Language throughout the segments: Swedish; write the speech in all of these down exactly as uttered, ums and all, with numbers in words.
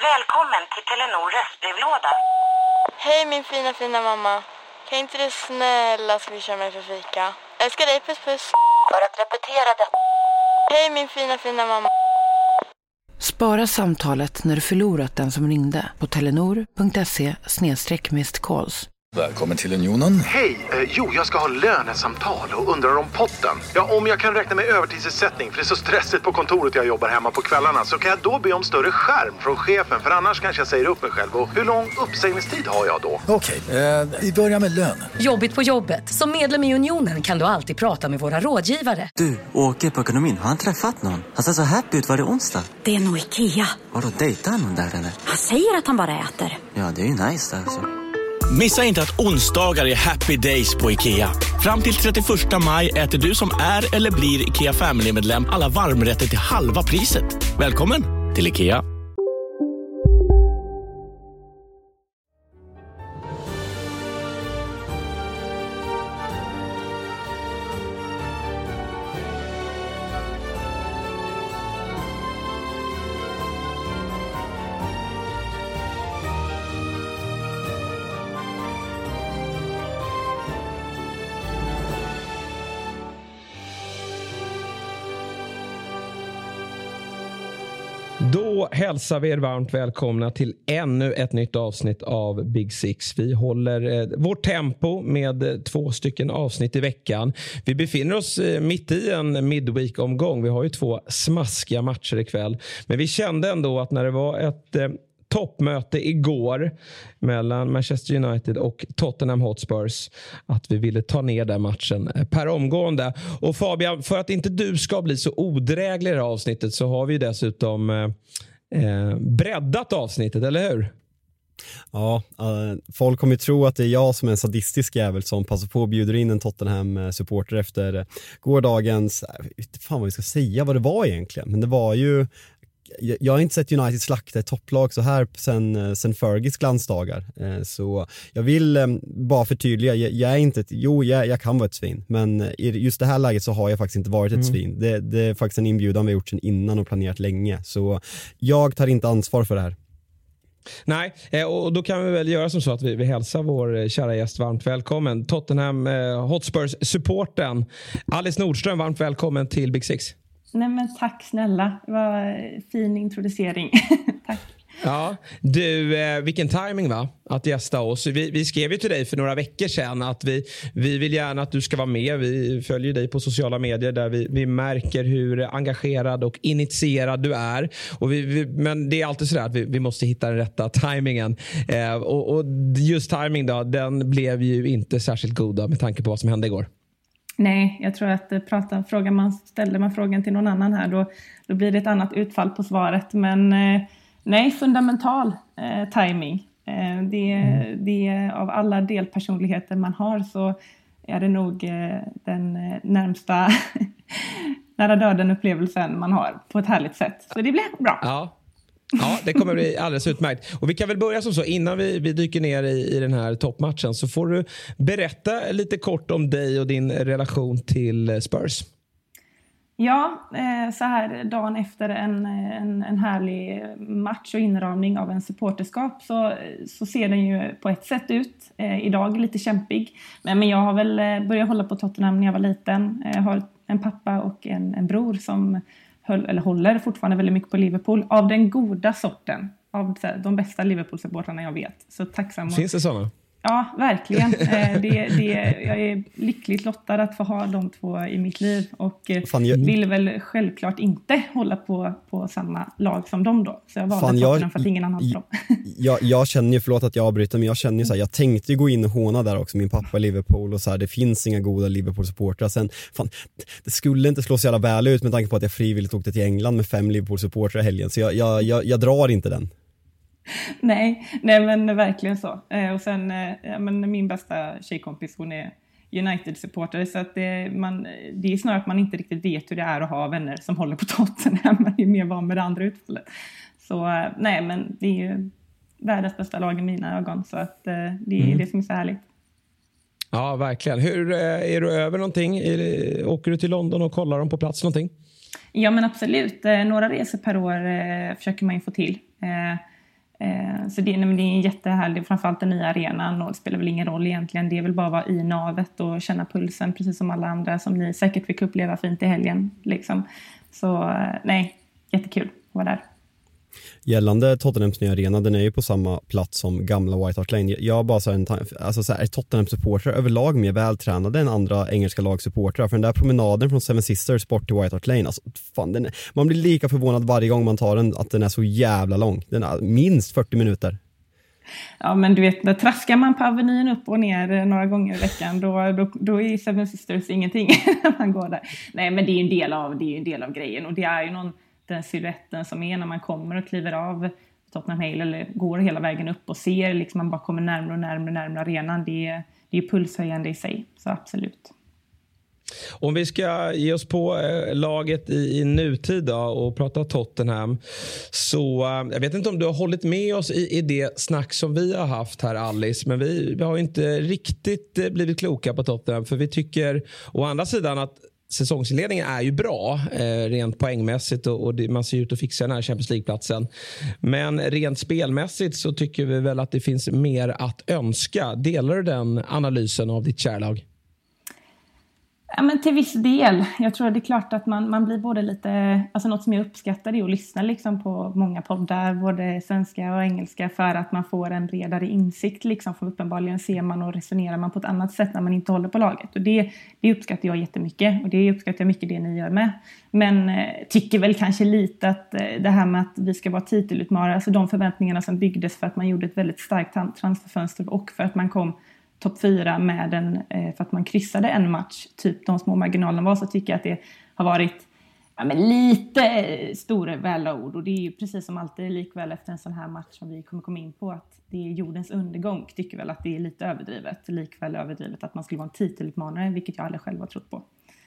Välkommen till Telenor röstbrevlåda. Hej min fina fina mamma. Kan inte du snälla swisha mig för fika? Älskar dig, puss puss. För att repetera det. Hej min fina fina mamma. Spara samtalet när du förlorat den som ringde på telenor punkt se snedstreck missed calls. Välkommen till Unionen. Hej, eh, jo jag ska ha lönesamtal och undrar om potten. Ja, om jag kan räkna med övertidsersättning för det är så stressigt på kontoret jag jobbar hemma på kvällarna, så kan jag då be om större skärm från chefen, för annars kanske jag säger upp mig själv. Och hur lång uppsägningstid har jag då? Okej, eh, vi börjar med lön. Jobbigt på jobbet. Som medlem i Unionen kan du alltid prata med våra rådgivare. Du, åker på ekonomin. Har han träffat någon? Han ser så happy ut. Var det onsdag? Det är nog Ikea. Har du dejtat någon där eller? Han säger att han bara äter. Ja, det är ju nice där alltså. Missa inte att onsdagar är happy days på IKEA. Fram till trettioförsta maj äter du som är eller blir IKEA Family-medlem alla varmrätter till halva priset. Välkommen till IKEA. Då hälsar vi er varmt välkomna till ännu ett nytt avsnitt av Big Six. Vi håller eh, vårt tempo med eh, två stycken avsnitt i veckan. Vi befinner oss eh, mitt i en midweek-omgång. Vi har ju två smaskiga matcher ikväll. Men vi kände ändå att när det var ett eh, toppmöte igår mellan Manchester United och Tottenham Hotspurs att vi ville ta ner den matchen per omgående. Och Fabian, för att inte du ska bli så odräglig i det här avsnittet så har vi dessutom eh, breddat avsnittet, eller hur? Ja, uh, folk kommer ju tro att det är jag som är en sadistisk jävel som passar på och bjuder in en Tottenham-supporter efter uh, gårdagens, jag vet inte fan vad vi ska säga vad det var egentligen, men det var ju, jag har inte sett United slakta ett topplag så här sen, sen Fergis glansdagar. Så jag vill bara förtydliga, jag, jag är inte ett, jo jag, jag kan vara ett svin, men i just det här läget så har jag faktiskt inte varit ett mm. svin. Det, det är faktiskt en inbjudan vi har gjort sedan innan och planerat länge. Så jag tar inte ansvar för det här. Nej, och då kan vi väl göra som så att vi, vi hälsar vår kära gäst varmt välkommen. Tottenham eh, Hotspurs-supporten Alice Nordström, varmt välkommen till Big Six. Nej men tack snälla, det var fin introducering. Tack. Ja, du, eh, vilken timing va? Att gästa oss. Vi, vi skrev ju till dig för några veckor sedan att vi, vi vill gärna att du ska vara med. Vi följer dig på sociala medier där vi, vi märker hur engagerad och initierad du är. Och vi, vi, men det är alltid sådär att vi, vi måste hitta den rätta timingen. Eh, och, och just timing då, den blev ju inte särskilt god med tanke på vad som hände igår. Nej, jag tror att prata, frågar man, ställer man frågan till någon annan här då, då blir det ett annat utfall på svaret. Men eh, nej, fundamental eh, timing. Eh, det, mm. det av alla delpersonligheter man har så är det nog eh, den eh, närmsta nära döden upplevelsen man har på ett härligt sätt. Så det blir bra. Ja. Ja, det kommer bli alldeles utmärkt. Och vi kan väl börja som så, innan vi, vi dyker ner i, i den här toppmatchen så får du berätta lite kort om dig och din relation till Spurs. Ja, eh, så här dagen efter en, en, en härlig match och inramning av en supporterskap så, så ser den ju på ett sätt ut. Eh, idag lite kämpig. Men, men jag har väl börjat hålla på Tottenham när jag var liten. Jag har en pappa och en, en bror som höll, eller håller fortfarande väldigt mycket på Liverpool. Av den goda sorten. Av här, de bästa Liverpool-supportrarna jag vet. Så tacksam. Finns det sådana? Ja, verkligen. Eh, det, det, jag är lyckligt lottad att få ha de två i mitt liv. Och eh, Fan, jag... vill väl självklart inte hålla på, på samma lag som dem då. Så jag valde Fan, jag... för att ingen annan dem. jag, jag känner ju, förlåt att jag avbryter, men jag känner ju så här, jag tänkte ju gå in och håna där också. Min pappa är Liverpool och så här, det finns inga goda Liverpool-supportrar. Sen, fan, det skulle inte slå så jävla väl ut med tanke på att jag frivilligt åkte till England med fem Liverpool-supportrar i helgen. Så jag, jag, jag, jag drar inte den. Nej, nej men verkligen så. Eh, och sen, eh, men min bästa tjejkompis, hon är United-supportare. Så att det, man, det är snarare att man inte riktigt vet hur det är att ha vänner som håller på Tottenham. Man är mer van med det andra utfallet. Så eh, nej, men det är ju världens bästa lag i mina ögon. Så att eh, det är mm. det som är så härligt. Ja, verkligen. Hur eh, är du över någonting? Är, åker du till London och kollar dem på plats någonting? Ja, men absolut. Eh, några resor per år eh, försöker man ju få till. Eh, Eh, så det, nej, men det är en jättehärlig, framförallt den nya arenan, och det spelar väl ingen roll egentligen. Det är väl bara att vara i navet och känna pulsen precis som alla andra som ni säkert fick uppleva fint i helgen. Liksom. Så eh, nej, jättekul att vara där. Gällande Tottenhams nya arena, den är ju på samma plats som gamla White Hart Lane. Jag bara så här, en, alltså så här, är Tottenham-supportrar överlag mer vältränade än andra engelska lagsupportrar? För den där promenaden från Seven Sisters bort till White Hart Lane, alltså, fan, den är, man blir lika förvånad varje gång man tar den att den är så jävla lång. Den är minst fyrtio minuter. Ja, men du vet, när traskar man på Avenyn upp och ner några gånger i veckan, då, då, då är Seven Sisters ingenting när man går där. Nej, men det är ju en del av, det är ju en del av grejen, och det är ju någon den silhuetten som är när man kommer och kliver av Tottenham Hale eller går hela vägen upp och ser liksom man bara kommer närmare och närmare och närmare arenan. Det är, det är pulshöjande i sig, så absolut. Om vi ska ge oss på eh, laget i, i nutid då, och prata Tottenham, så eh, jag vet inte om du har hållit med oss i, i det snack som vi har haft här, Alice, men vi, vi har inte riktigt eh, blivit kloka på Tottenham, för vi tycker å andra sidan att säsongsinledningen är ju bra eh, rent poängmässigt, och, och det, man ser ut att fixa den här Champions League-platsen. Men rent spelmässigt så tycker vi väl att det finns mer att önska. Delar du den analysen av ditt kärlag? Ja, men till viss del. Jag tror att det är klart att man, man blir både lite... Alltså något som jag uppskattar är att lyssna liksom på många poddar, både svenska och engelska, för att man får en bredare insikt. Liksom, för uppenbarligen ser man och resonerar man på ett annat sätt när man inte håller på laget. Och det, det uppskattar jag jättemycket. Och det uppskattar jag mycket det ni gör med. Men eh, tycker väl kanske lite att eh, det här med att vi ska vara titelutmanare, alltså de förväntningarna som byggdes för att man gjorde ett väldigt starkt transferfönster och för att man kom topp fyra med en, eh, för att man kryssade en match, typ de små marginalerna var, så tycker jag att det har varit ja, men lite eh, stora välla ord, och det är ju precis som alltid likväl efter en sån här match som vi kommer komma in på, att det är jordens undergång, tycker väl att det är lite överdrivet, likväl överdrivet att man skulle vara en titelutmanare, vilket jag aldrig själv har trott på.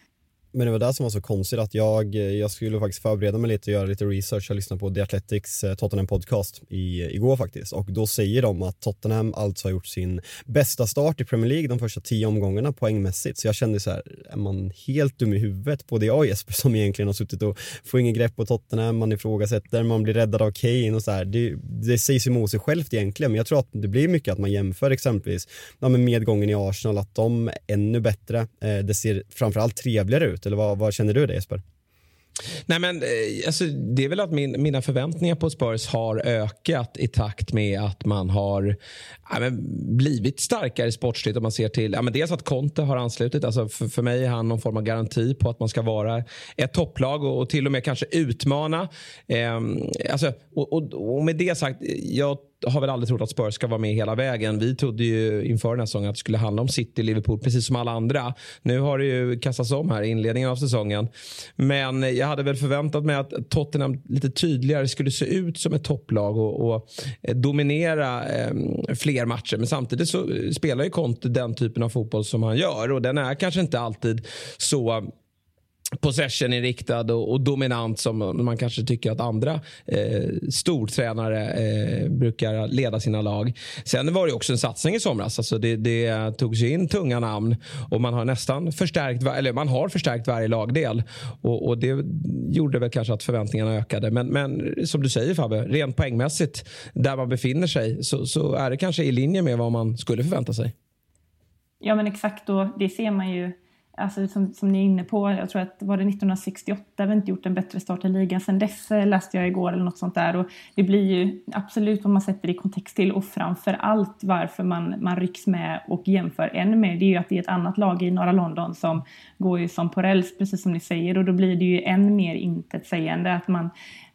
Men det var det som var så konstigt, att jag, jag skulle faktiskt förbereda mig lite och göra lite research. Jag lyssnade på The Athletics Tottenham podcast i, igår faktiskt. Och då säger de att Tottenham alltså har gjort sin bästa start i Premier League de första tio omgångarna poängmässigt. Så jag kände så här, är man helt dum i huvudet? Både jag och Jesper som egentligen har suttit och får ingen grepp på Tottenham. Man ifrågasätter, man blir räddad av Kane och så här. Det, det sägs ju emot sig självt egentligen. Men jag tror att det blir mycket att man jämför exempelvis ja, med medgången i Arsenal. Att de är ännu bättre. Eh, det ser framförallt trevligare ut. Eller vad, vad känner du det, Jesper? Nej, men alltså, det är väl att min, mina förväntningar på Spurs har ökat i takt med att man har ja, men, blivit starkare sportsligt, om man ser till ja, men dels att Conte har anslutit, alltså för, för mig är han någon form av garanti på att man ska vara ett topplag och, och till och med kanske utmana eh, alltså, och, och, och med det sagt, jag har väl aldrig trott att Spurs ska vara med hela vägen. Vi trodde ju inför den här säsongen att det skulle handla om City, Liverpool, precis som alla andra. Nu har det ju kastats om här i inledningen av säsongen. Men jag hade väl förväntat mig att Tottenham lite tydligare skulle se ut som ett topplag och, och dominera eh, fler matcher. Men samtidigt så spelar ju Conte den typen av fotboll som han gör, och den är kanske inte alltid så possession-inriktad och, och dominant som man kanske tycker att andra eh, stortränare eh, brukar leda sina lag. Sen var det också en satsning i somras. Alltså det, det tog sig in tunga namn och man har nästan förstärkt, eller man har förstärkt varje lagdel, och, och det gjorde väl kanske att förväntningarna ökade. Men, men som du säger, Fabbe, rent poängmässigt där man befinner sig så, så är det kanske i linje med vad man skulle förvänta sig. Ja, men exakt, och det ser man ju. Alltså som, som ni är inne på, jag tror att var det nittonhundrasextioåtta, vi har inte gjort en bättre start i ligan. Sen dess läste jag igår eller något sånt där, och det blir ju absolut vad man sätter det i kontext till, och framför allt varför man, man rycks med och jämför ännu mer, det är ju att det är ett annat lag i norra London som går ju som på räls, precis som ni säger, och då blir det ju än mer intetsägande att man,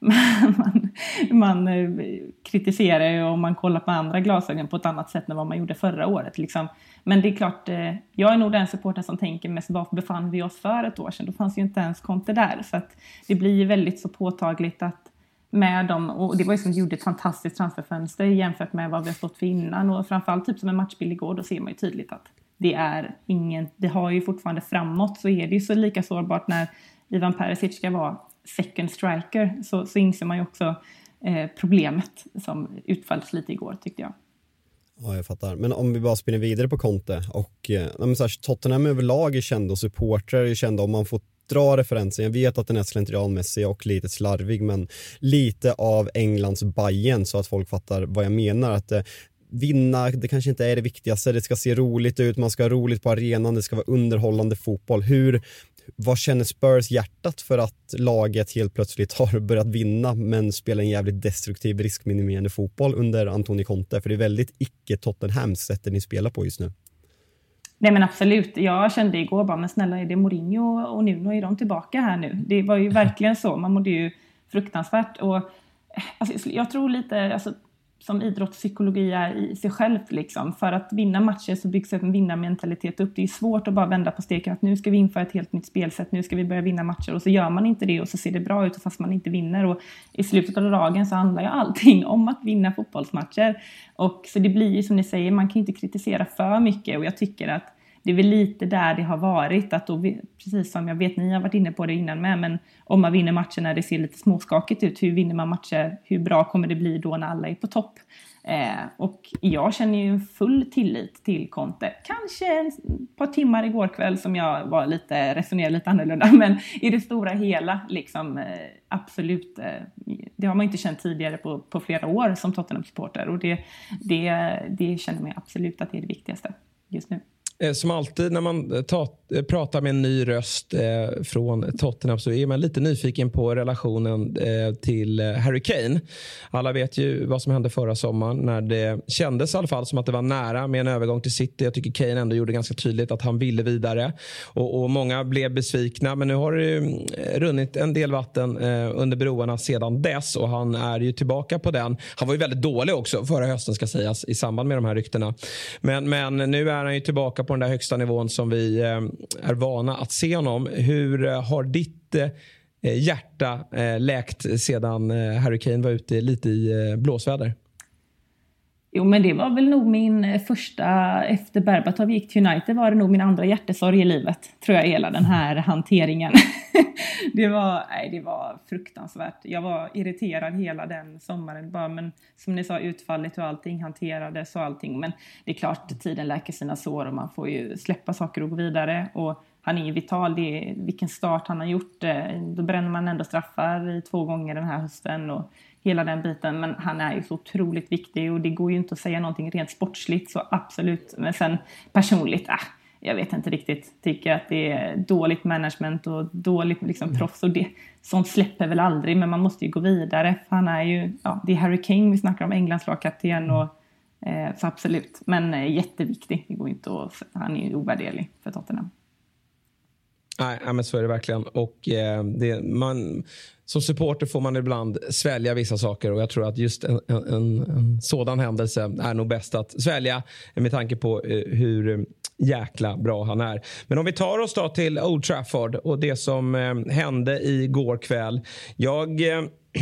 man, man kritiserar och man kollar på andra glasögon på ett annat sätt än vad man gjorde förra året liksom. Men det är klart, jag är nog den supporten som tänker mest, varför befann vi oss för ett år sedan? Då fanns ju inte ens Conte där. Så att det blir ju väldigt så påtagligt att med dem, och det var ju som gjorde ett fantastiskt transferfönster jämfört med vad vi har stått för innan. Och framförallt typ som en matchbild igår, då ser man ju tydligt att det är ingen, det har ju fortfarande framåt, så är det ju så lika sårbart när Ivan Perisic ska vara second striker, så, så inser man ju också eh, problemet som utfalls lite igår, tyckte jag. Ja, jag fattar. Men om vi bara spinner vidare på Conte och eh, så här, Tottenham överlag är kända och supportrar är kända, om man får dra referensen. Jag vet att den är slentrianmässig och lite slarvig, men lite av Englands Bayern, så att folk fattar vad jag menar. Att eh, vinna, det kanske inte är det viktigaste. Det ska se roligt ut, man ska ha roligt på arenan, det ska vara underhållande fotboll. Hur, vad känner Spurs hjärtat för att laget helt plötsligt har börjat vinna men spelar en jävligt destruktiv riskminimerande fotboll under Antonio Conte? För det är väldigt icke-Tottenhams sättet ni spelar på just nu. Nej men absolut, jag kände igår bara, men snälla, är det Mourinho och Nuno, är de tillbaka här nu? Det var ju verkligen så, man mådde ju fruktansvärt. Och alltså, jag tror lite, alltså, som idrottspsykologi är i sig själv liksom. För att vinna matcher så byggs en vinnarmentalitet upp. Det är svårt att bara vända på steken att nu ska vi införa ett helt nytt spelsätt, nu ska vi börja vinna matcher, och så gör man inte det och så ser det bra ut fast man inte vinner. Och i slutet av dagen så handlar ju allting om att vinna fotbollsmatcher. Och så det blir ju som ni säger, man kan inte kritisera för mycket, och jag tycker att det är väl lite där det har varit, att då, precis som jag vet ni har varit inne på det innan med, men om man vinner matcher när det ser lite småskakigt ut, hur vinner man matcher, hur bra kommer det bli då när alla är på topp? Eh, och jag känner ju full tillit till Conte. Kanske ett par timmar igår kväll som jag var lite, resonerade lite annorlunda, men i det stora hela liksom, eh, absolut, eh, det har man inte känt tidigare på, på flera år som Tottenham-supporter, och det, det, det känner man absolut att det är det viktigaste just nu. Som alltid när man ta, pratar med en ny röst eh, från Tottenham så är man lite nyfiken på relationen eh, till Harry Kane. Alla vet ju vad som hände förra sommaren när det kändes i alla fall som att det var nära med en övergång till City. Jag tycker Kane ändå gjorde ganska tydligt att han ville vidare. Och, och många blev besvikna, men nu har det ju runnit en del vatten eh, under broarna sedan dess, och han är ju tillbaka på den. Han var ju väldigt dålig också förra hösten, ska sägas, i samband med de här ryktena. Men, men nu är han ju tillbaka på den där högsta nivån som vi eh, är vana att se honom. Hur eh, har ditt eh, hjärta eh, läkt sedan eh, Harry Kane var ute lite i eh, blåsväder? Jo, men det var väl nog min första, efter Berbatov gick till United, var det nog min andra hjärtesorg i livet, tror jag, hela den här hanteringen. det var, nej, det var fruktansvärt. Jag var irriterad hela den sommaren, bara, men som ni sa, utfallet och allting hanterades och allting, men det är klart, tiden läker sina sår och man får ju släppa saker och gå vidare, och han är ju vital. Det är, vilken start han har gjort, då bränner man ändå straffar i två gånger den här hösten och hela den biten, men han är ju så otroligt viktig, och det går ju inte att säga någonting rent sportsligt, så absolut, men sen personligt, äh, jag vet inte riktigt, tycker att det är dåligt management och dåligt liksom mm. proffs, och det, sånt släpper väl aldrig, men man måste ju gå vidare, för han är ju, ja, det är Harry Kane, vi snackar om Englands lagkapten, och eh, så absolut, men eh, jätteviktig, det går inte att, han är ju ovärderlig för Tottenham. Nej, men så är det verkligen. Och eh, det, man, som supporter får man ibland svälja vissa saker, och jag tror att just en, en, en sådan händelse är nog bäst att svälja med tanke på eh, hur jäkla bra han är. Men om vi tar oss då till Old Trafford och det som eh, hände igår kväll. Jag... Eh,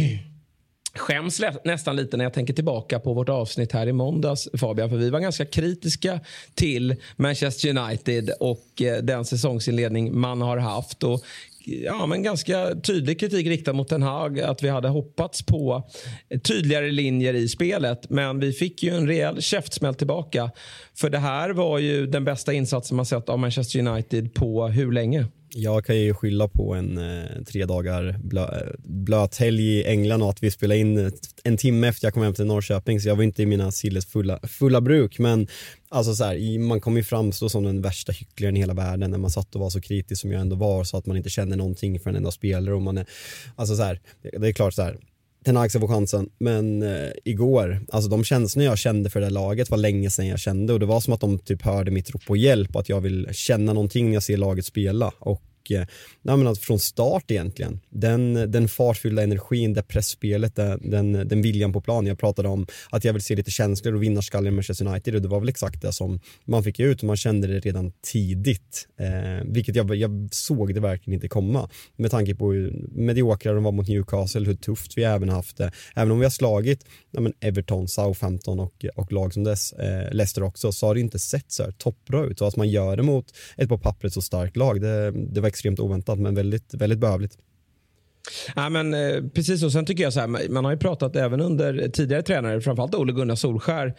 skäms nästan lite när jag tänker tillbaka på vårt avsnitt här i måndags, Fabian, för vi var ganska kritiska till Manchester United och eh, den säsongsinledning man har haft, och ja, men ganska tydlig kritik riktad mot Ten Hag, att vi hade hoppats på tydligare linjer i spelet, men vi fick ju en rejäl käftsmäll tillbaka, för det här var ju den bästa insatsen man sett av Manchester United på hur länge? Jag kan ju skylla på en eh, tre dagar blö, blöt helg i England, och att vi spelade in en timme efter jag kom hem till Norrköping, så jag var inte i mina silles fulla, fulla bruk, men alltså så här, man kommer ju framstå som den värsta hycklaren i hela världen när man satt och var så kritisk som jag ändå var, så att man inte känner någonting för en enda spelare, och man är, alltså så här, det, det är klart så här, Ten Hag ska få chansen, men eh, igår, alltså de känslor jag kände för det laget var länge sedan jag kände, och det var som att de typ hörde mitt rop på hjälp, att jag vill känna någonting när jag ser laget spela, och eh, nej, men alltså från start egentligen, den, den fartfyllda energin, det pressspelet, den, den, den viljan på plan, jag pratade om att jag vill se lite känslor och vinnarskallar i Manchester United, och det var väl exakt det som man fick ut, och man kände det redan tidigt, eh, vilket jag, jag såg det verkligen inte komma, med tanke på hur mediokra de var mot Newcastle, hur tufft vi även haft det, även om vi har slagit ja, men Everton, Southampton och, och lag som dess, eh, Leicester också, så har det inte sett så här toppbra ut, och att man gör det mot ett på pappret så starkt lag, det, det var extremt oväntat, men väldigt, väldigt behövligt. Ja, men eh, precis, och sen tycker jag så här, man har ju pratat även under tidigare tränare, framförallt Ole Gunnar Solskär,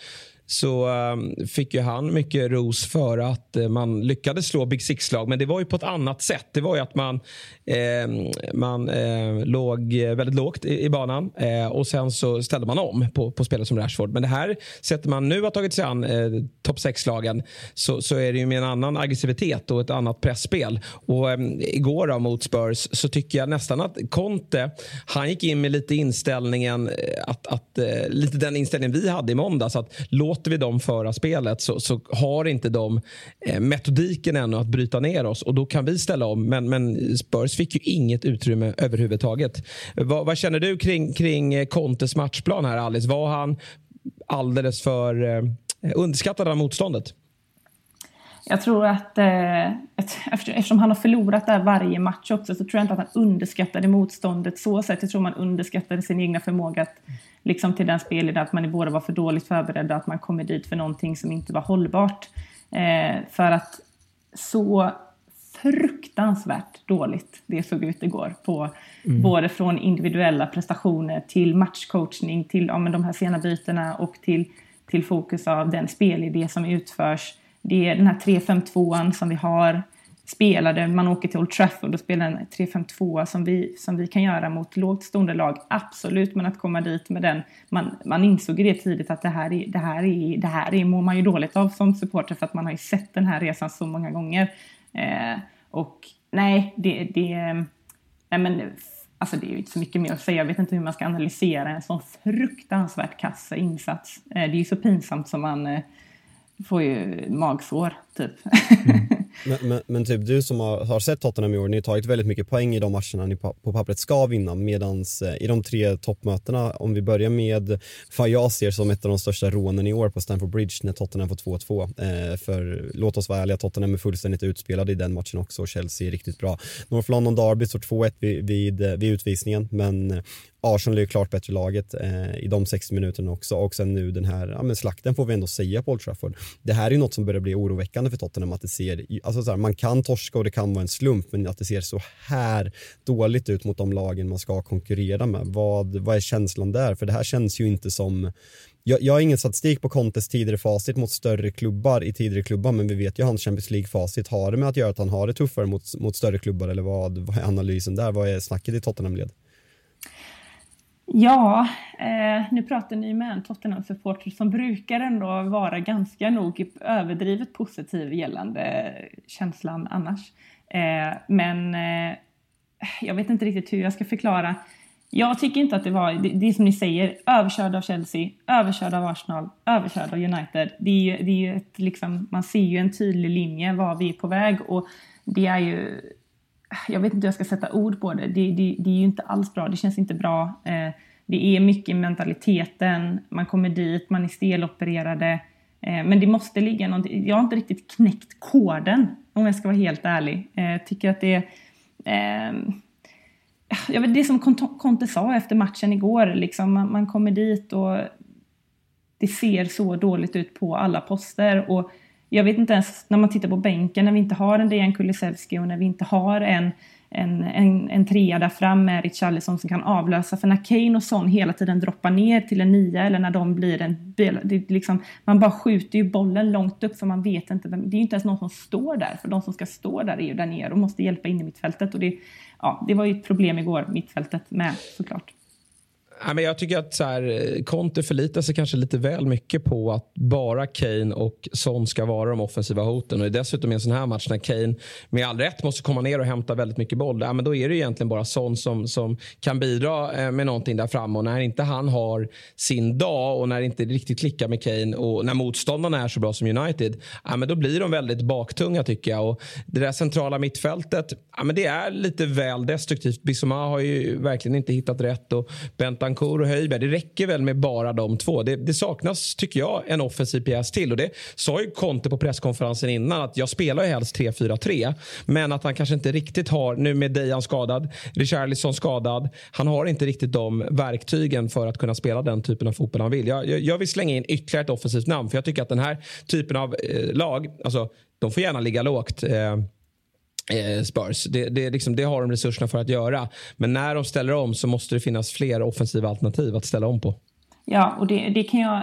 så um, fick ju han mycket ros för att uh, man lyckades slå Big Six-lag. Men det var ju på ett annat sätt. Det var ju att man, eh, man eh, låg väldigt lågt i, i banan eh, och sen så ställde man om på, på spelare som Rashford. Men det här sättet man nu har tagit sig an eh, topp sex-lagen så, så är det ju med en annan aggressivitet och ett annat pressspel. Och eh, igår då, mot Spurs så tycker jag nästan att Conte, han gick in med lite inställningen att, att eh, lite den inställningen vi hade i måndags, att låter vi dem föra spelet så, så har inte de eh, metodiken ännu att bryta ner oss och då kan vi ställa om. Men, men Spurs fick ju inget utrymme överhuvudtaget. Vad, vad känner du kring, kring Contes matchplan här, Alice? Var han alldeles för eh, underskattad av motståndet? Jag tror att eh, eftersom han har förlorat där varje match också, så tror jag inte att han underskattade motståndet så sätt. Jag tror man underskattade sin egna förmåga att, liksom till den spelen, att man i båda var för dåligt förberedda, att man kommer dit för någonting som inte var hållbart. Eh, för att så fruktansvärt dåligt det såg ut igår på mm. både från individuella prestationer till matchcoachning till ja, men de här sena bytena och till, till fokus av den spelidé som utförs. Det är den här tre fem tvåan som vi har spelade. Man åker till Old Trafford och spelar en tre fem två som vi, som vi kan göra mot lågt stående lag. Absolut, men att komma dit med den. Man, man insåg det tidigt att det här, är, det, här är, det här är, mår man ju dåligt av som supporter, för att man har ju sett den här resan så många gånger. Eh, och nej, det, det, nej men, alltså det är ju inte så mycket mer att säga. Jag vet inte hur man ska analysera en sån fruktansvärt kass insats. Eh, det är ju så pinsamt som man... Eh, får ju magsår typ. Mm. men, men, men typ du som har, har sett Tottenham i år, ni har tagit väldigt mycket poäng i de matcherna ni på, på pappret ska vinna, medans eh, i de tre toppmötena, om vi börjar med vad jag ser som ett av de största rånen i år på Stamford Bridge när Tottenham får två två. Eh, för låt oss vara ärliga, Tottenham är fullständigt utspelade i den matchen också och Chelsea är riktigt bra. North London Derby står två ett vid, vid, vid utvisningen, men Arsenal är ju klart bättre laget eh, i de sextio minuterna också, och sen nu den här ja, men slakten får vi ändå säga på Old Trafford. Det här är ju något som börjar bli oroväckande för Tottenham, att det ser, alltså så här, man kan torska och det kan vara en slump, men att det ser så här dåligt ut mot de lagen man ska konkurrera med. Vad, vad är känslan där? För det här känns ju inte som... Jag, jag har ingen statistik på Contes tidigare facit mot större klubbar i tidigare klubbar, men vi vet ju hans Champions League-facit. Har det med att göra att han har det tuffare mot, mot större klubbar, eller vad, vad är analysen där? Vad är snacket i Tottenham-led? Ja, eh, nu pratar ni med en Tottenham-supporter som brukar ändå vara ganska nog överdrivet positiv gällande känslan annars. Eh, men eh, jag vet inte riktigt hur jag ska förklara. Jag tycker inte att det var, det, det är som ni säger, överkörd av Chelsea, överkörd av Arsenal, överkörd av United. Det är ju, det är ju ett, liksom, man ser ju en tydlig linje var vi är på väg, och det är ju... Jag vet inte hur jag ska sätta ord på det. Det, det. det är ju inte alls bra. Det känns inte bra. Eh, det är mycket mentaliteten. Man kommer dit. Man är stelopererade. Eh, men det måste ligga någonting. Jag har inte riktigt knäckt koden, om jag ska vara helt ärlig. Jag eh, tycker att det är... Eh, jag vet, det som Conte sa efter matchen igår. Liksom, man, man kommer dit och det ser så dåligt ut på alla poster. Och jag vet inte ens, när man tittar på bänken, när vi inte har en Dejan Kulusevski och när vi inte har en, en, en, en trea där fram med Richarlison som kan avlösa. För när Kane och Son hela tiden droppar ner till en nia, eller när de blir en... Det liksom, man bara skjuter ju bollen långt upp, för man vet inte. Det är ju inte ens någon som står där. För de som ska stå där är ju där nere och måste hjälpa in i mittfältet. Och det, ja, det var ju ett problem igår, mittfältet med, såklart. Ja, men jag tycker att så här, Conte förlitar sig kanske lite väl mycket på att bara Kane och Son ska vara de offensiva hoten. Och dessutom i en sån här match när Kane med all rätt måste komma ner och hämta väldigt mycket boll, ja, men då är det egentligen bara Son som, som kan bidra med någonting där framme. Och när inte han har sin dag och när det inte riktigt klickar med Kane och när motståndarna är så bra som United, ja, men då blir de väldigt baktunga, tycker jag. Och det där centrala mittfältet, ja, men det är lite väl destruktivt. Bissouma har ju verkligen inte hittat rätt, och Bentancur och Höjberg, det räcker väl med bara de två. Det, det saknas, tycker jag, en offensiv pjäs till, och det sa ju Conte på presskonferensen innan, att jag spelar ju helst tre fyra tre, men att han kanske inte riktigt har, nu med Dejan skadad, Richarlison skadad, han har inte riktigt de verktygen för att kunna spela den typen av fotboll han vill. Jag, jag, jag vill slänga in ytterligare ett offensivt namn, för jag tycker att den här typen av eh, lag, alltså de får gärna ligga lågt, eh, Spurs. Det, det, liksom, det har de resurserna för att göra. Men när de ställer om så måste det finnas fler offensiva alternativ att ställa om på. Ja, och det, det kan jag...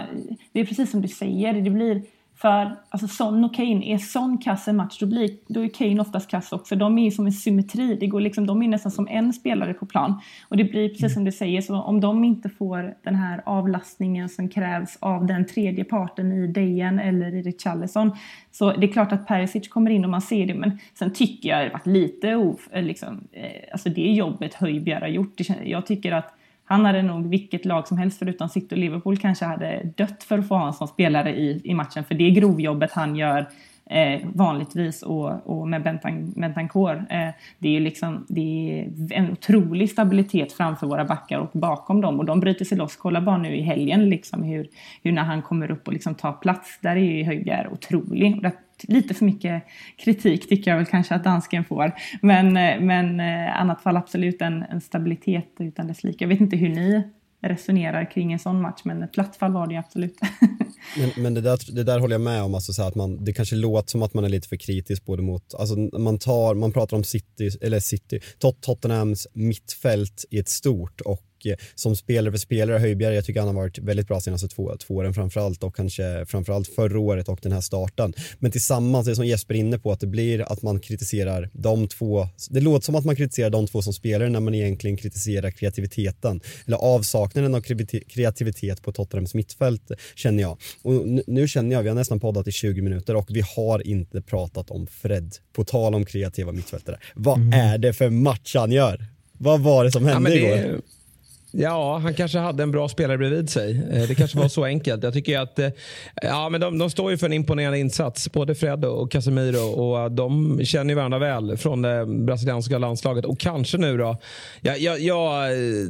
det är precis som du säger, det blir för alltså Son och Kane är Son kass en match, då, blir, då är Kane oftast kass också. De är ju som en symmetri, det går liksom, de är nästan som en spelare på plan. Och det blir precis som du säger, så om de inte får den här avlastningen som krävs av den tredje parten i Dejan eller i Richarlison, så det är klart att Perisic kommer in och man ser det. Men sen tycker jag att lite of, liksom, eh, alltså det jobbet Højbjerg har gjort, det, jag tycker att han hade nog vilket lag som helst förutom City och Liverpool kanske hade dött för att få honom som spelare i, i matchen. För det grovjobbet han gör eh, vanligtvis och, och med Bentan, Bentancur. Eh, det är ju liksom, det är en otrolig stabilitet framför våra backar och bakom dem. Och de bryter sig loss. Kolla bara nu i helgen liksom hur, hur när han kommer upp och liksom tar plats. Där är ju Højbjerg otrolig. Och det, lite för mycket kritik tycker jag väl kanske att dansken får. Men, men eh, annat fall absolut en, en stabilitet utan dess lika. Jag vet inte hur ni resonerar kring en sån match, men ett platt fall var det absolut. Men, men det, där, det där håller jag med om, alltså så att man, det kanske låter som att man är lite för kritisk både mot, alltså man tar, man pratar om City, eller City, Tot- Tottenhams mittfält i ett stort, och som spelare för spelare Højbjerg, jag tycker han har varit väldigt bra senaste två, två åren framförallt, och kanske framförallt förra året och den här starten. Men tillsammans, det som Jesper är inne på, att det blir att man kritiserar de två, det låter som att man kritiserar de två som spelare när man egentligen kritiserar kreativiteten eller avsaknaden av kreativitet på Tottenhams mittfält, känner jag. Och nu, nu känner jag, vi har nästan poddat i tjugo minuter och vi har inte pratat om Fred, på tal om kreativa mittfältare. Vad mm. är det för match han gör? Vad var det som hände ja, det... igår? Ja, han kanske hade en bra spelare bredvid sig. Det kanske var så enkelt. Jag tycker att ja, men de, de står ju för en imponerande insats, både Fred och Casemiro, och de känner ju varandra väl från det brasilianska landslaget. Och kanske nu då, jag, jag, jag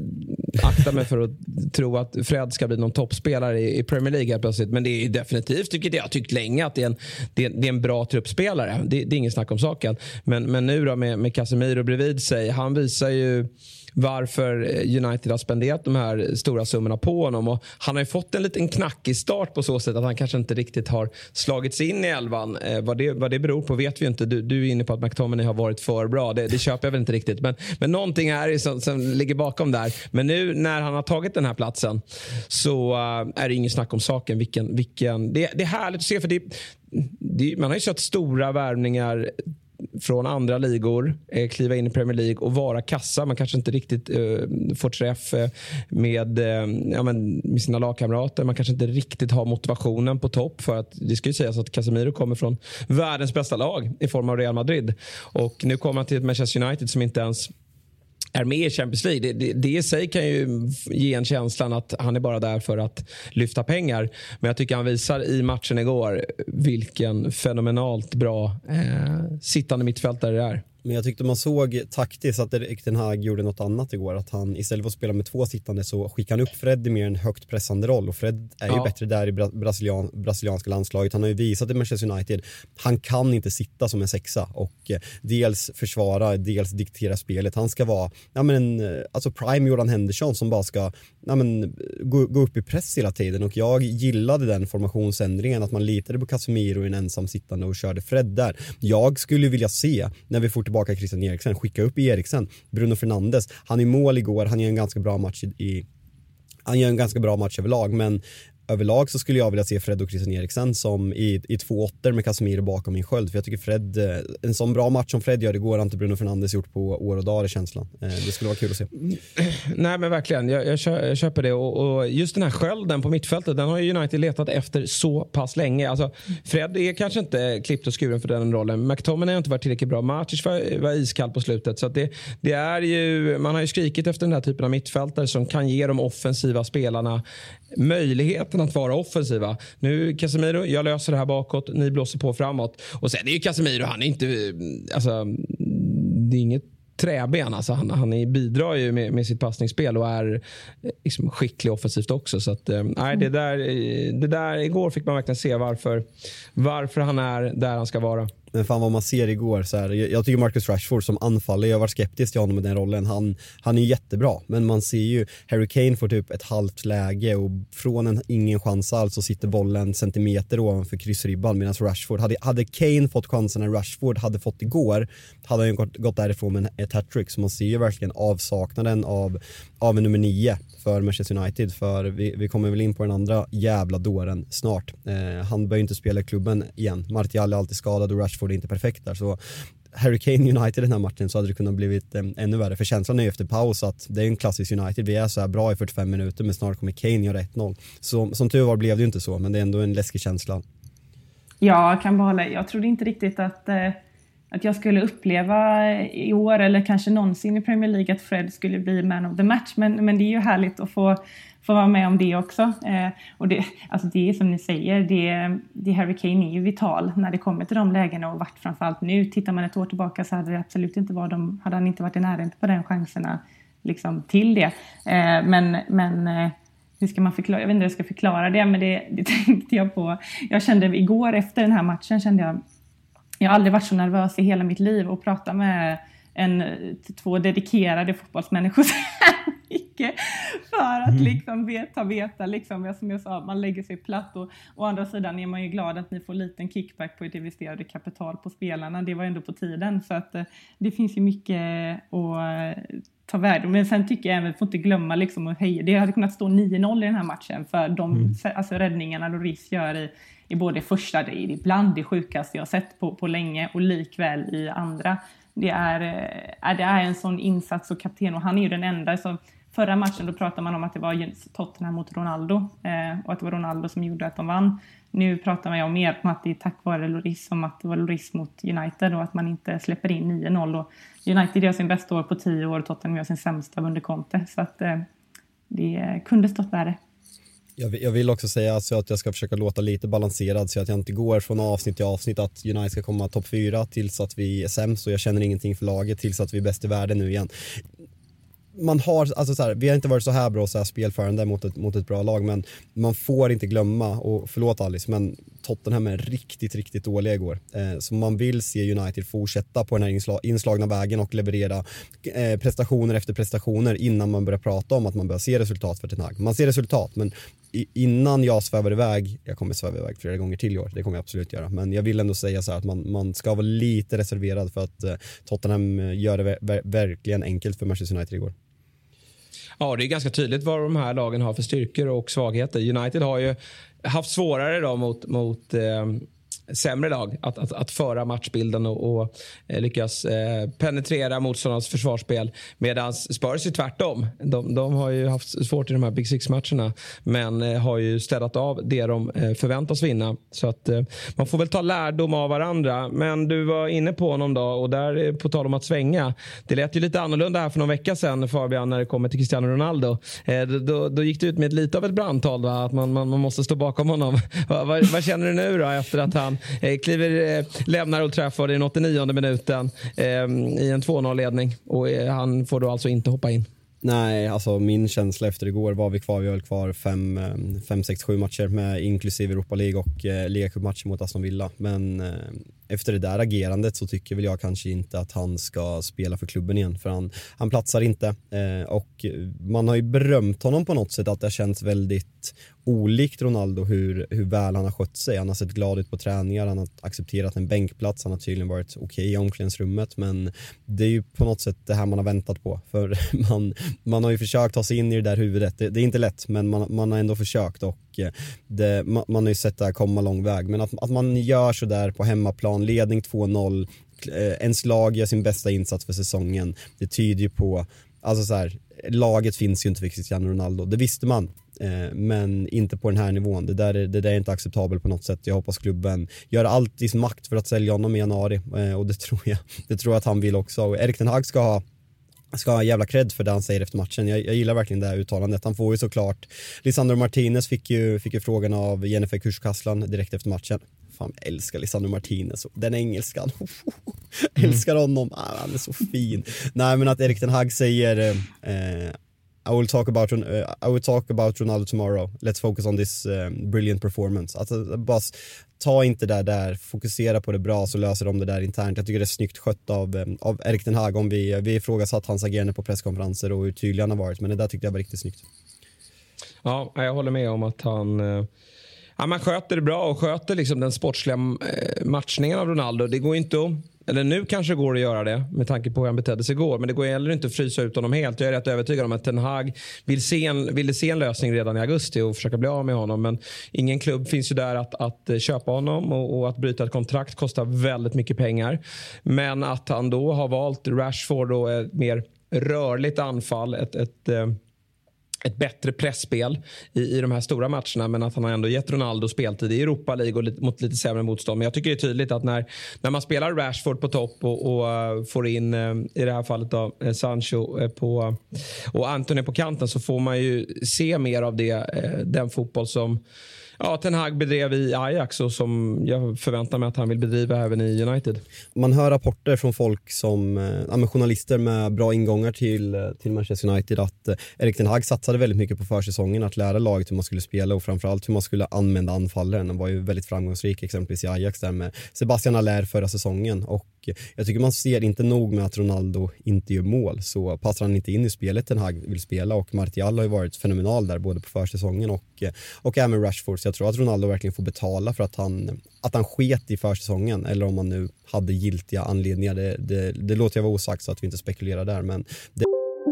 aktar mig för att tro att Fred ska bli någon toppspelare i, i Premier League här plötsligt, men det är definitivt, tycker jag, tyckt länge att det är en, det är, det är en bra truppspelare. Det, det är ingen snack om saken. Men, men nu då med, med Casemiro bredvid sig, han visar ju varför United har spenderat de här stora summorna på honom, och han har ju fått en liten knackig start på så sätt att han kanske inte riktigt har slagits in i elvan. Eh, vad, det, vad det beror på vet vi inte. Du, du är inne på att McTominay har varit för bra, det, det köper jag väl inte riktigt, men, men någonting är som, som ligger bakom där. Men nu när han har tagit den här platsen så uh, är det ingen snack om saken. Vilken, vilken, det, det är härligt att se, för det, det, man har ju sett stora värvningar från andra ligor, eh, kliva in i Premier League och vara kassa. Man kanske inte riktigt eh, får träff eh, med, eh, ja, men, med sina lagkamrater. Man kanske inte riktigt har motivationen på topp, för att det ska ju sägas att Casemiro kommer från världens bästa lag i form av Real Madrid. Och nu kommer han till Manchester United som inte ens är med i Champions League. Det, det, det i sig kan ju ge en känslan att han är bara där för att lyfta pengar. Men jag tycker han visar i matchen igår vilken fenomenalt bra eh, sittande mittfältare det är. Men jag tyckte man såg taktiskt att Erik Ten Hag gjorde något annat igår. Att han istället för att spela med två sittande så skickade han upp Fred i mer en högt pressande roll. Och Fred är ju ja. bättre där i brasilian, brasilianska landslaget. Han har ju visat i Manchester United. Han kan inte sitta som en sexa och eh, dels försvara, dels diktera spelet. Han ska vara, ja men en, alltså prime Jordan Henderson som bara ska ja men, gå, gå upp i press hela tiden. Och jag gillade den formationsändringen, att man litade på Casemiro i en ensam sittande och körde Fred där. Jag skulle vilja se, när vi får tillbaka Christian Eriksen, skicka upp Eriksen, Bruno Fernandes, han är mål igår, han gör en ganska bra match i, i han gör en ganska bra match överlag, men överlag så skulle jag vilja se Fred och Christian Eriksen som i, i två åttor med Casemiro bakom min sköld, för jag tycker Fred, en sån bra match som Fred gör igår har inte Bruno Fernandes gjort på år och dag i känslan. Det skulle vara kul att se. Nej men verkligen, jag, jag, köper, jag köper det, och, och just den här skölden på mittfältet, den har ju United letat efter så pass länge. Alltså, Fred är kanske inte klippt och skuren för den rollen. McTominay har inte varit tillräckligt bra. Matic var, var iskall på slutet, så att det, det är ju, man har ju skrikit efter den här typen av mittfältare som kan ge de offensiva spelarna möjligheten att vara offensiva. Nu Casemiro, jag löser det här bakåt, ni blåser på framåt. Och sen är ju Casemiro, han är inte, alltså det är inget träben, alltså han, han är, bidrar ju med, med sitt passningsspel och är liksom skicklig offensivt också, så att nej, mm. det där det där igår fick man verkligen se varför varför han är där han ska vara. Men fan vad man ser igår så här, jag, jag tycker Marcus Rashford som anfaller, jag var skeptisk till honom med den rollen. Han, han är jättebra, men man ser ju Harry Kane får typ ett halvt läge och från en ingen chans alls så sitter bollen centimeter ovanför kryssribban, medan Rashford, hade, hade Kane fått chansen när Rashford hade fått igår, hade han ju gått, gått därifrån med ett hattrick. Så man ser ju verkligen avsaknaden av, av en nummer nio för Manchester United, för vi, vi kommer väl in på den andra jävla dåren snart. Eh, han bör ju inte spela i klubben igen. Martial är alltid skadad och Rashford är inte perfekt där, så Harry Kane United den här matchen så hade det kunnat blivit eh, ännu värre, för känslan är ju efter paus att det är en klassisk United, vi är så här bra i fyrtiofem minuter men snart kommer Kane göra ett noll. Så som tur var blev det ju inte så, men det är ändå en läskig känsla. Ja, jag kan bara hålla. Jag trodde inte riktigt att eh... att jag skulle uppleva i år eller kanske någonsin i Premier League att Fred skulle bli man of the match. Men, men det är ju härligt att få, få vara med om det också. Eh, och det, alltså det är som ni säger, det, det Harry Kane är ju vital när det kommer till de lägena och vart framförallt nu. Tittar man ett år tillbaka så hade det absolut inte varit de, hade han inte varit i närheten på den chanserna liksom, till det. Eh, men men eh, hur ska man förklara? Jag vet inte hur jag ska förklara det, men det, det tänkte jag på. Jag kände igår efter den här matchen kände jag Jag har aldrig varit så nervös i hela mitt liv och prata med en, två dedikerade fotbollsmänniskor så här mycket för att mm. liksom veta, veta liksom, som jag sa, man lägger sig platt och å andra sidan är man ju glad att ni får liten kickback på ett investerade kapital på spelarna. Det var ändå på tiden, så att det finns ju mycket att ta värde. Men sen tycker jag även, får inte glömma liksom att heja. Det hade kunnat stå nio noll i den här matchen för de mm. alltså, räddningarna Lloris gör i i både första, det är ibland det sjukaste jag sett på, på länge och likväl i andra. Det är, äh, det är en sån insats och kapten, och han är ju den enda. Så förra matchen då pratade man om att det var Tottenham mot Ronaldo eh, och att det var Ronaldo som gjorde att de vann. Nu pratar man ju om mer om att det är tack vare Lloris, som att det var Lloris mot United och att man inte släpper in nio noll. Och United gör sin bästa år på tio år och Tottenham gör sin sämsta under Conte. Så att eh, det kunde stått värre. Jag vill också säga alltså att jag ska försöka låta lite balanserad så att jag inte går från avsnitt till avsnitt att United ska komma topp fyra tills att vi är sämst och jag känner ingenting för laget tills att vi är bäst i världen nu igen. Man har, alltså så här, vi har inte varit så här bra så här spelförande mot ett, mot ett bra lag, men man får inte glömma, och förlåt Alice, men Tottenham är riktigt, riktigt dåliga igår. Eh, så man vill se United fortsätta på den här insla, inslagna vägen och leverera eh, prestationer efter prestationer innan man börjar prata om att man börjar se resultat för Ten Hag. Man ser resultat, men i, innan jag svävar iväg, jag kommer sväva iväg flera gånger till i år, det kommer jag absolut göra, men jag vill ändå säga så här att man, man ska vara lite reserverad för att eh, Tottenham gör det ver- verkligen enkelt för Manchester United igår. Ja, det är ganska tydligt vad de här lagen har för styrkor och svagheter. United har ju haft svårare då mot, mot eh, sämre lag att, att, att föra matchbilden och, och eh, lyckas eh, penetrera motståndarnas försvarsspel, medan Spurs är tvärtom. De, de har ju haft svårt i de här Big Six-matcherna, men eh, har ju städat av det de eh, förväntas vinna. Så att eh, man får väl ta lärdom av varandra. Men du var inne på honom då, och där eh, på tal om att svänga. Det lät ju lite annorlunda här för någon vecka sedan, Fabian, när det kommer till Cristiano Ronaldo. Eh, då, då gick det ut med lite av ett brandtal, va? Att man, man, man måste stå bakom honom. vad, vad, vad känner du nu då efter att han Eh, kliver, eh, lämnar Old Trafford i den åttionionde minuten eh, i en två noll-ledning, och eh, han får då alltså inte hoppa in? Nej, alltså min känsla efter igår var vi kvar, vi höll kvar fem, fem sex, sju matcher med inklusive Europa League och eh, Liga-cupmatcher mot Aston Villa. Men eh, efter det där agerandet så tycker väl jag kanske inte att han ska spela för klubben igen, för han, han platsar inte. Eh, och man har ju berömt honom på något sätt att det känns väldigt olikt Ronaldo hur, hur väl han har skött sig. Han har sett glad ut på träningar, han har accepterat en bänkplats, han har tydligen varit okej okay i omklädningsrummet, men det är ju på något sätt det här man har väntat på, för man, man har ju försökt ta sig in i det där huvudet. Det, det är inte lätt, men man, man har ändå försökt, och det, man, man har ju sett det här komma lång väg, men att, att man gör så där på hemmaplan, ledning två noll, ens lag gör sin bästa insats för säsongen, det tyder ju på, alltså så här, laget finns ju inte för Cristiano Ronaldo, det visste man. Men inte på den här nivån. Det där, det där är inte acceptabelt på något sätt. Jag hoppas klubben gör allt i sin makt för att sälja honom i januari, och det tror jag det tror jag att han vill också. Och Erik Ten Hag ska ha ska ha jävla cred för det han säger efter matchen. Jag, jag gillar verkligen det här uttalandet. Han får ju såklart, Lisandro Martinez fick ju, fick ju frågan av Jennifer Kurskas-Kaslan direkt efter matchen. Fan, jag älskar Lisandro Martinez. Den engelskan. Mm. Älskar honom. Ah, han är så fin. Nej, men att Erik Ten Hag säger eh, I will talk about uh, I will talk about Ronaldo tomorrow. Let's focus on this um, brilliant performance. Alltså, bara ta inte det där, fokusera på det bra så löser de det där internt. Jag tycker det är snyggt skött av, um, av Erik ten Hag. Om vi, vi ifrågasatt hans agerande på presskonferenser och hur tydlig han har varit. Men det där tyckte jag var riktigt snyggt. Ja, jag håller med om att han... Uh... Ja, man sköter det bra och sköter liksom den sportsliga eh, matchningen av Ronaldo. Det går inte att, eller nu kanske går att göra det med tanke på hur han betedde sig igår, men det går heller inte att frysa ut honom helt. Jag är rätt övertygad om att Ten Hag vill se en, ville se en lösning redan i augusti och försöka bli av med honom, men ingen klubb finns ju där att, att köpa honom och, och att bryta ett kontrakt kostar väldigt mycket pengar. Men att han då har valt Rashford och ett mer rörligt anfall, ett, ett ett bättre pressspel i, i de här stora matcherna, men att han har ändå gett Ronaldo speltid i Europa League och lite, mot lite sämre motstånd. Men jag tycker det är tydligt att när, när man spelar Rashford på topp och, och uh, får in uh, i det här fallet då, uh, Sancho uh, på, uh, och Antony på kanten, så får man ju se mer av det, uh, den fotboll som ja, Ten Hag bedrev i Ajax och som jag förväntar mig att han vill bedriva även i United. Man hör rapporter från folk som ja, journalister med bra ingångar till, till Manchester United att eh, Erik ten Hag satsade väldigt mycket på försäsongen att lära laget hur man skulle spela och framförallt hur man skulle använda anfallaren. Han var ju väldigt framgångsrik exempelvis i Ajax där med Sebastian Haller förra säsongen, och jag tycker man ser inte nog med att Ronaldo inte gör mål, så passar han inte in i spelet Ten Hag vill spela, och Martial har ju varit fenomenal där både på försäsongen och, och även Rashford. Så jag tror att Ronaldo verkligen får betala för att han, att han sket i försäsongen, eller om man nu hade giltiga anledningar. Det, det, det låter jag vara osagt så att vi inte spekulerar där, men det...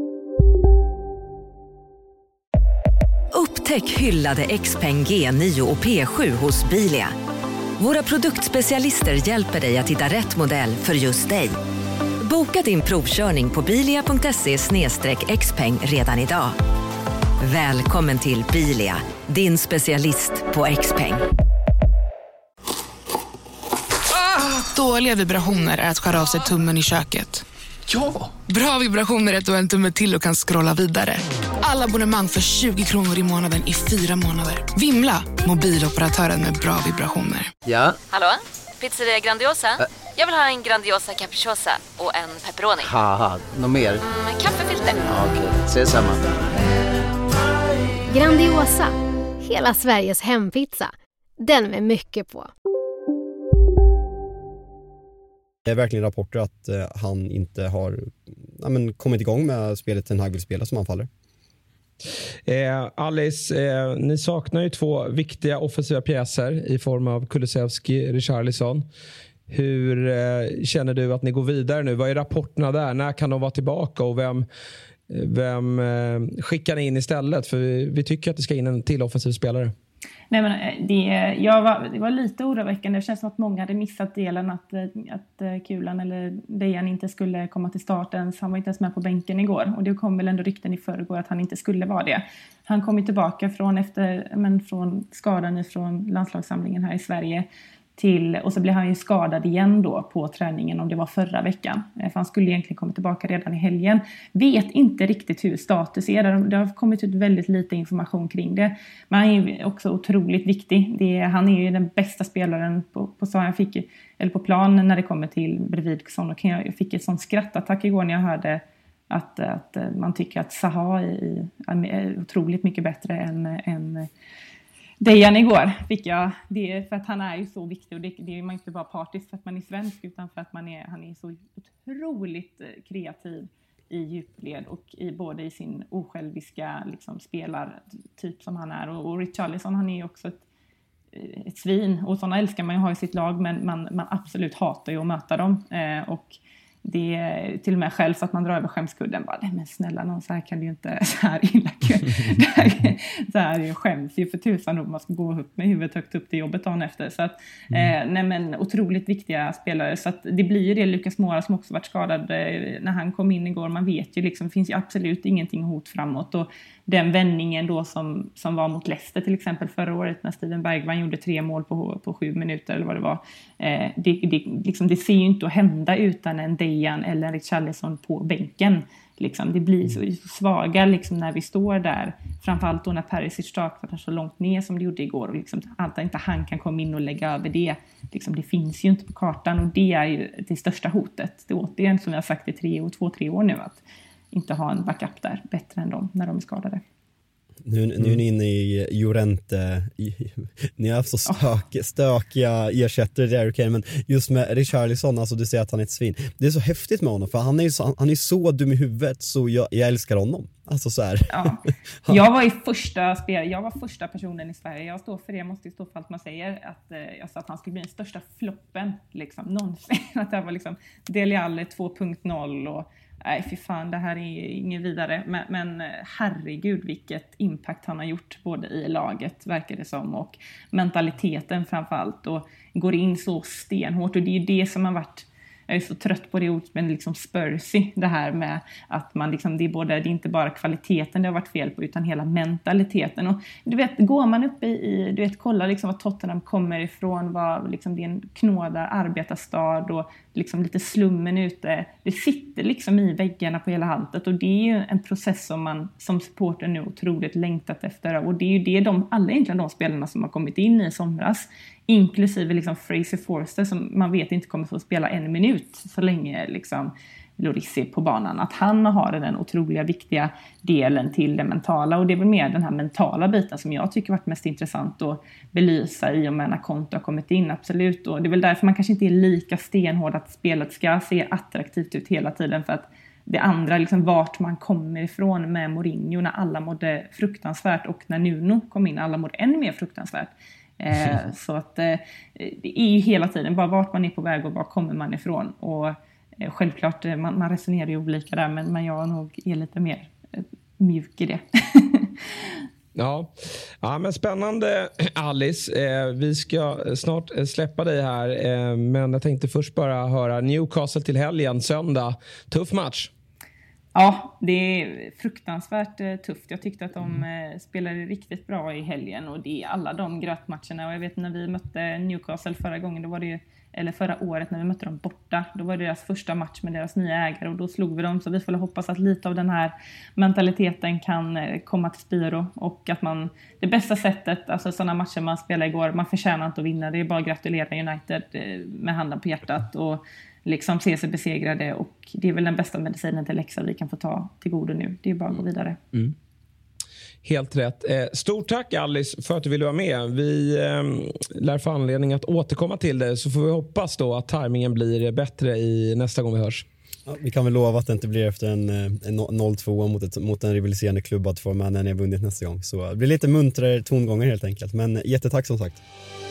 Upptäck hyllade Xpeng G nio och P sju hos Bilia. Våra produktspecialister hjälper dig att hitta rätt modell för just dig. Boka din provkörning på bilia punkt se slash xpeng redan idag. Välkommen till Bilia, din specialist på Xpeng. Ah, dåliga vibrationer är att skära av sig tummen i köket. Ja! Bra vibrationer är att du har en tumme till och kan scrolla vidare. Alla abonnemang för tjugo kronor i månaden i fyra månader. Vimla, mobiloperatören med bra vibrationer. Ja? Hallå? Pizzeria Grandiosa? Ä Jag vill ha en Grandiosa capriciosa och en pepperoni. Haha, något mer? Mm, kaffefilter. Ja, okej, okay. Ses samma. Grandiosa, hela Sveriges hempizza. Den med mycket på. Det är verkligen rapporter att eh, han inte har ja, men, kommit igång med spelet Ten Hag vill spela som anfaller. Eh, Alice, eh, ni saknar ju två viktiga offensiva pjäser i form av Kulusevski, Richarlison. Hur eh, känner du att ni går vidare nu? Vad är rapporterna där? När kan de vara tillbaka och vem, vem eh, skickar ni in istället? För vi, vi tycker att det ska in en till offensiv spelare. Nej, men det, jag var, det var lite oroväckande. Det känns som att många hade missat delen att, att Kulan eller Dejan inte skulle komma till start ens. Han var inte ens med på bänken igår. Och det kom väl ändå rykten i förrgår att han inte skulle vara det. Han kom ju tillbaka från, efter, men från skadan från landslagssamlingen här i Sverige. Till, och så blev han ju skadad igen då på träningen, om det var förra veckan. För han skulle egentligen komma tillbaka redan i helgen. Vet inte riktigt hur status är. Det har kommit ut väldigt lite information kring det. Men han är ju också otroligt viktig. Det är, han är ju den bästa spelaren på, på, jag fick, eller på plan när det kommer till Bredvidson. Och jag fick ett sånt skrattattack igår när jag hörde att, att man tycker att Zaha är, är otroligt mycket bättre än... än Dejan igår fick jag det, för att han är ju så viktig, och det, det är man inte bara partisk för att man är svensk, utan för att man är, han är så otroligt kreativ i djupled och i, både i sin osjälviska liksom, spelartyp som han är, och, och Richarlison, han är ju också ett, ett svin, och sådana älskar man ju ha i sitt lag, men man, man absolut hatar ju att möta dem, eh, och det är till och med själv så att man drar över skämskudden. Bara, nej men snälla någon, så här kan det ju inte, så här illa så här är ju skäms ju för tusan om man ska gå upp med huvudet högt upp till jobbet dagen efter. Så att, mm. eh, nej men otroligt viktiga spelare. Så att det blir ju det. Lukas Moura som också varit skadad eh, när han kom in igår. Man vet ju liksom, det finns ju absolut ingenting hot framåt. Och den vändningen då som, som var mot Leicester till exempel förra året när Steven Bergwijn gjorde tre mål på, på sju minuter eller vad det var. Eh, det, det, liksom, det ser ju inte att hända utan en Dejan eller en Richarlison på bänken. Liksom, det blir så, så svaga liksom, när vi står där. Framförallt då när Perisic startar så långt ner som det gjorde igår. Och liksom, allt inte han kan komma in och lägga över det. Liksom, det finns ju inte på kartan, och det är ju det största hotet. Det är återigen som jag har sagt i tre, och två, tre år nu. Att inte ha en backup där bättre än dem när de är skadade. Nu, nu är ni inne i Llorente. Ni har haft så stök, stökiga ersättare Derek Kane, men just med Richarlison, alltså du säger att han är ett svin. Det är så häftigt med honom, för han är ju så, han är så dum i huvudet, så jag, jag älskar honom. Alltså så här. Ja. Jag var i första spel, jag var första personen i Sverige. Jag står för det, jag måste ju stå för allt man säger, att eh, jag sa att han skulle bli den största floppen liksom någonsin. Att det var liksom Dele Alli två punkt noll och nej, fy fan, det här är ingen vidare. Men, men herregud, vilket impact han har gjort både i laget, verkar det som, och mentaliteten framförallt. Och går in så stenhårt. Och det är ju det som har varit, jag är så trött på det ordet, men liksom Spursy, det här med att man liksom, det är både, det är inte bara kvaliteten det har varit fel på, utan hela mentaliteten. Och du vet, går man upp i, du vet, kolla liksom var Tottenham kommer ifrån, vad liksom, det är en knåda arbetarstad och liksom lite slummen ute. Det sitter liksom i väggarna på hela haltet, och det är ju en process som man som supporter nu otroligt längtat efter. Och det är ju det de, alla egentligen de spelarna som har kommit in i somras, inklusive liksom Fraser Forster, som man vet inte kommer att spela en minut så länge liksom Lloris på banan, att han har den otroliga viktiga delen till det mentala. Och det är väl mer den här mentala biten som jag tycker varit mest intressant att belysa i och med när Conte har kommit in, absolut. Och det är väl därför man kanske inte är lika stenhård att spelet ska se attraktivt ut hela tiden, för att det andra, liksom vart man kommer ifrån med Mourinho, när alla mådde fruktansvärt, och när Nuno kom in, alla mådde ännu mer fruktansvärt. Eh, så att eh, det är ju hela tiden bara vart man är på väg och var kommer man ifrån. Och eh, självklart, eh, man, man resonerar ju olika där, men, men jag nog är lite mer eh, mjuk i det. Ja. Ja, men spännande, Alice. Eh, vi ska snart släppa dig här, eh, men jag tänkte först bara höra Newcastle till helgen, söndag. Tuff match. Ja, det är fruktansvärt eh, tufft. Jag tyckte att de eh, spelade riktigt bra i helgen, och det är alla de grötmatcherna. Och jag vet när vi mötte Newcastle förra gången, då var det, eller förra året när vi mötte dem borta, då var det deras första match med deras nya ägare, och då slog vi dem. Så vi får hoppas att lite av den här mentaliteten kan eh, komma till spiro, och att man, det bästa sättet, alltså sådana matcher man spelade igår, man förtjänar inte att vinna. Det är bara att gratulera United eh, med handen på hjärtat och liksom se sig besegrade, och det är väl den bästa medicinen till läxa vi kan få ta till godo nu. Det är bara att gå vidare. Mm. Helt rätt. Eh, stort tack, Alice, för att du ville vara med. Vi eh, lär få anledning att återkomma till det, så får vi hoppas då att timingen blir bättre i nästa gång vi hörs. Ja, vi kan väl lova att det inte blir efter en, en noll två mot, ett, mot en rivaliserande klubb att få med när ni har vunnit nästa gång. Så det blir lite muntrare tongångar helt enkelt. Men jättetack som sagt.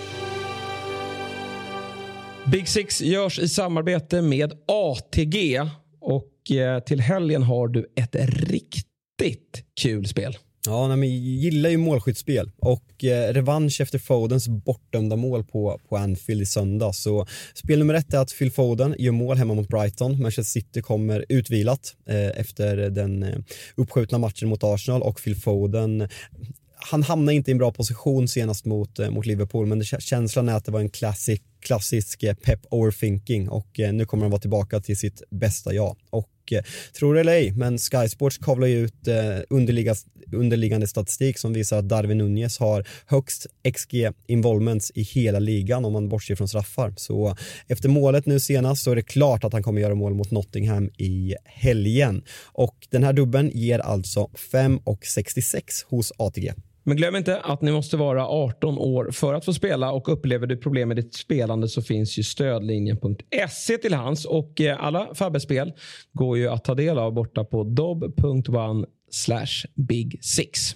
Big Six görs i samarbete med A T G, och eh, till helgen har du ett riktigt kul spel. Ja, nej, men jag gillar ju målskyttsspel, och eh, revansch efter Fodens bortdömda mål på, på Anfield i söndag. Så spel nummer ett är att Phil Foden gör mål hemma mot Brighton. Manchester City kommer utvilat eh, efter den eh, uppskjutna matchen mot Arsenal, och Phil Foden, han hamnar inte i en bra position senast mot, eh, mot Liverpool, men det, känslan är att det var en klassisk klassisk pep overthinking, och eh, nu kommer han vara tillbaka till sitt bästa jag. Och eh, tror det eller ej, men Sky Sports kavlar ju ut eh, underliga, underliggande statistik som visar att Darwin Núñez har högst X G involvements i hela ligan om man bortser från straffar. Så efter målet nu senast så är det klart att han kommer göra mål mot Nottingham i helgen. Och den här dubben ger alltså fem komma sextiosex hos A T G. Men glöm inte att ni måste vara arton år för att få spela, och upplever du problem med ditt spelande så finns ju stödlinjen punkt se till hands, och alla Fabbe-spel går ju att ta del av borta på dobb punkt one slash big six.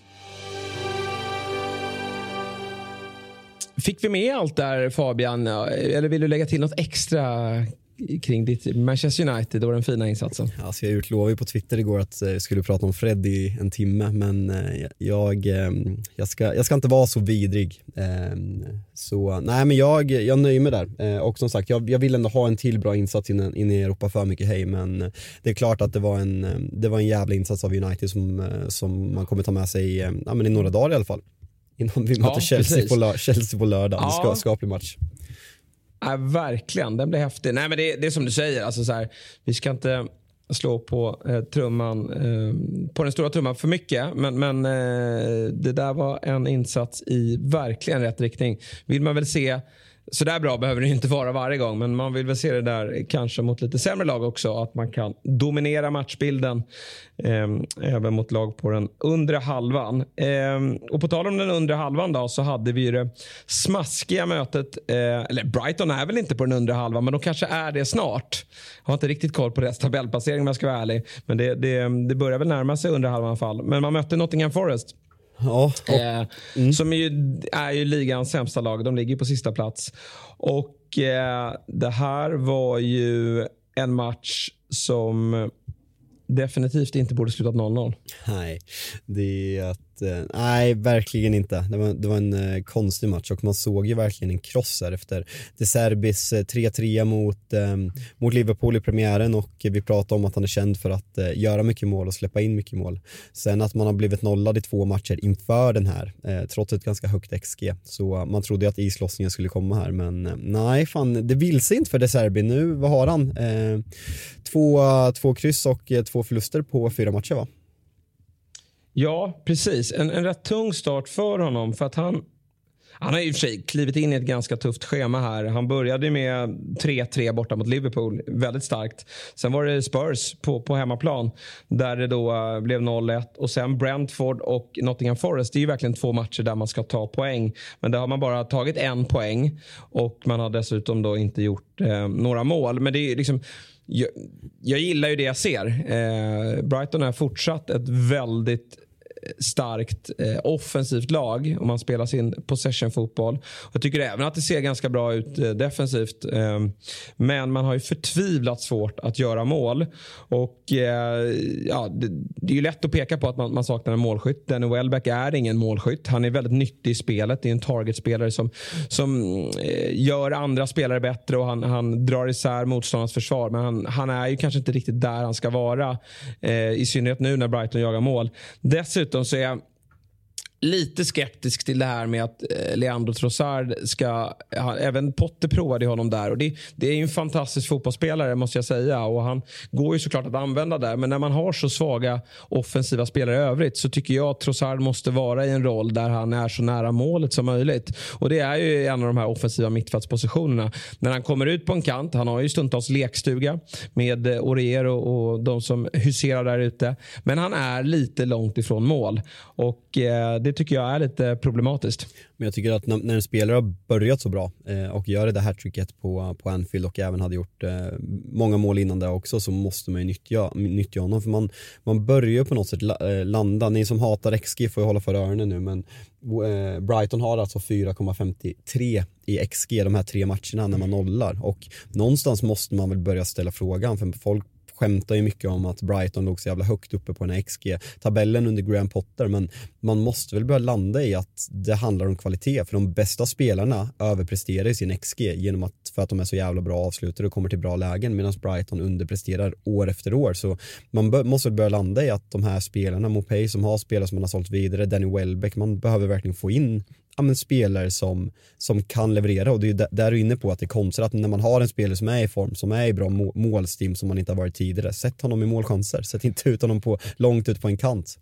Fick vi med allt där, Fabian, eller vill du lägga till något extra kring ditt Manchester United och den fina insatsen? Alltså jag utlovade ju på Twitter igår att jag skulle prata om Fred i en timme, men jag, jag, ska, jag ska inte vara så vidrig. Så nej, men jag, jag nöjer mig där. Och som sagt, jag, jag vill ändå ha en till bra insats in, in i Europa för mycket hej, men det är klart att det var en, det var en jävla insats av United som, som man kommer ta med sig ja, men i några dagar i alla fall. Innan vi möter ja, Chelsea, på lör, Chelsea på lördag. Ja. Det ska, ska bli match. Ja, verkligen, den blir häftig. Nej, men det, det är som du säger, alltså så här, vi ska inte slå på eh, trumman eh, på den stora trumman för mycket, men, men eh, det där var en insats i verkligen rätt riktning. Vill man väl se så där bra behöver det inte vara varje gång, men man vill väl se det där kanske mot lite sämre lag också, att man kan dominera matchbilden eh, även mot lag på den undre halvan. Eh, och på tal om den undre halvan då, så hade vi ju det smaskiga mötet, eh, eller Brighton är väl inte på den undre halvan, men de kanske är det snart. Jag har inte riktigt koll på deras tabellplacering om jag ska vara ärlig, men det, det, det börjar väl närma sig under halvan i alla fall. Men man mötte Nottingham Forest. Ja, eh, mm. som är ju, är ju ligans sämsta lag. De ligger på sista plats. Och eh, det här var ju en match som definitivt inte borde slutat noll noll. Nej, det är att nej, verkligen inte. Det var, det var en uh, konstig match och man såg ju verkligen en kross här efter De Serbis uh, tre tre mot, um, mot Liverpool i premiären, och vi pratade om att han är känd för att uh, göra mycket mål och släppa in mycket mål. Sen att man har blivit nollad i två matcher inför den här, uh, trots ett ganska högt X G. Så uh, man trodde att islossningen skulle komma här, men uh, nej, fan, det vill sig inte för De Serbi. Nu, vad har han? Uh, två, uh, två kryss och uh, två förluster på fyra matcher, va? Ja, precis. En, en rätt tung start för honom, för att han han har ju i och för sig klivit in i ett ganska tufft schema här. Han började med tre tre borta mot Liverpool, väldigt starkt. Sen var det Spurs på, på hemmaplan där det då uh, blev noll ett, och sen Brentford och Nottingham Forest. Det är ju verkligen två matcher där man ska ta poäng, men där har man bara tagit en poäng och man har dessutom då inte gjort uh, några mål. Men det är liksom, jag, jag gillar ju det jag ser. Uh, Brighton är fortsatt ett väldigt starkt eh, offensivt lag om man spelar sin possession-fotboll. Jag tycker även att det ser ganska bra ut eh, defensivt. Eh, men man har ju förtvivlat svårt att göra mål. Och eh, ja, det, det är ju lätt att peka på att man, man saknar en målskytt. Danny Welbeck är ingen målskytt. Han är väldigt nyttig i spelet. Det är en targetspelare som, som eh, gör andra spelare bättre, och han, han drar isär motståndarnas försvar. Men han, han är ju kanske inte riktigt där han ska vara. Eh, I synnerhet nu när Brighton jagar mål. Dessutom så är jag lite skeptisk till det här med att eh, Leandro Trossard ska, ja, även Potter provade honom där, och det, det är ju en fantastisk fotbollsspelare måste jag säga, och han går ju såklart att använda där, men när man har så svaga offensiva spelare i övrigt så tycker jag att Trossard måste vara i en roll där han är så nära målet som möjligt, och det är ju en av de här offensiva mittfältspositionerna. När han kommer ut på en kant, han har ju stundtals lekstuga med eh, Aurier och, och de som huserar där ute, men han är lite långt ifrån mål, och eh, det tycker jag är lite problematiskt. Men jag tycker att när, när en spelare har börjat så bra eh, och gör det där hattricket på, på Anfield och även hade gjort eh, många mål innan det också, så måste man ju nyttja, nyttja honom, för man, man börjar på något sätt la, eh, landa. Ni som hatar X G får ju hålla för öronen nu, men eh, Brighton har alltså fyra komma femtiotre i X G de här tre matcherna när man nollar, och någonstans måste man väl börja ställa frågan, för folk skämtar ju mycket om att Brighton låg så jävla högt uppe på den här X G-tabellen under Graham Potter, men man måste väl börja landa i att det handlar om kvalitet, för de bästa spelarna överpresterar i sin X G genom att, för att de är så jävla bra avslutare och kommer till bra lägen, medan Brighton underpresterar år efter år. Så man bör, måste väl börja landa i att de här spelarna, Mopay som har spelare som man har sålt vidare, Danny Welbeck, man behöver verkligen få in ja, men spelare som, som kan leverera, och det är ju där, där du är inne på att det är konstigt att när man har en spelare som är i form, som är i bra må- målstim som man inte har varit tidigare, sätt honom i målchanser, sätt inte ut honom på, långt ut på en kant.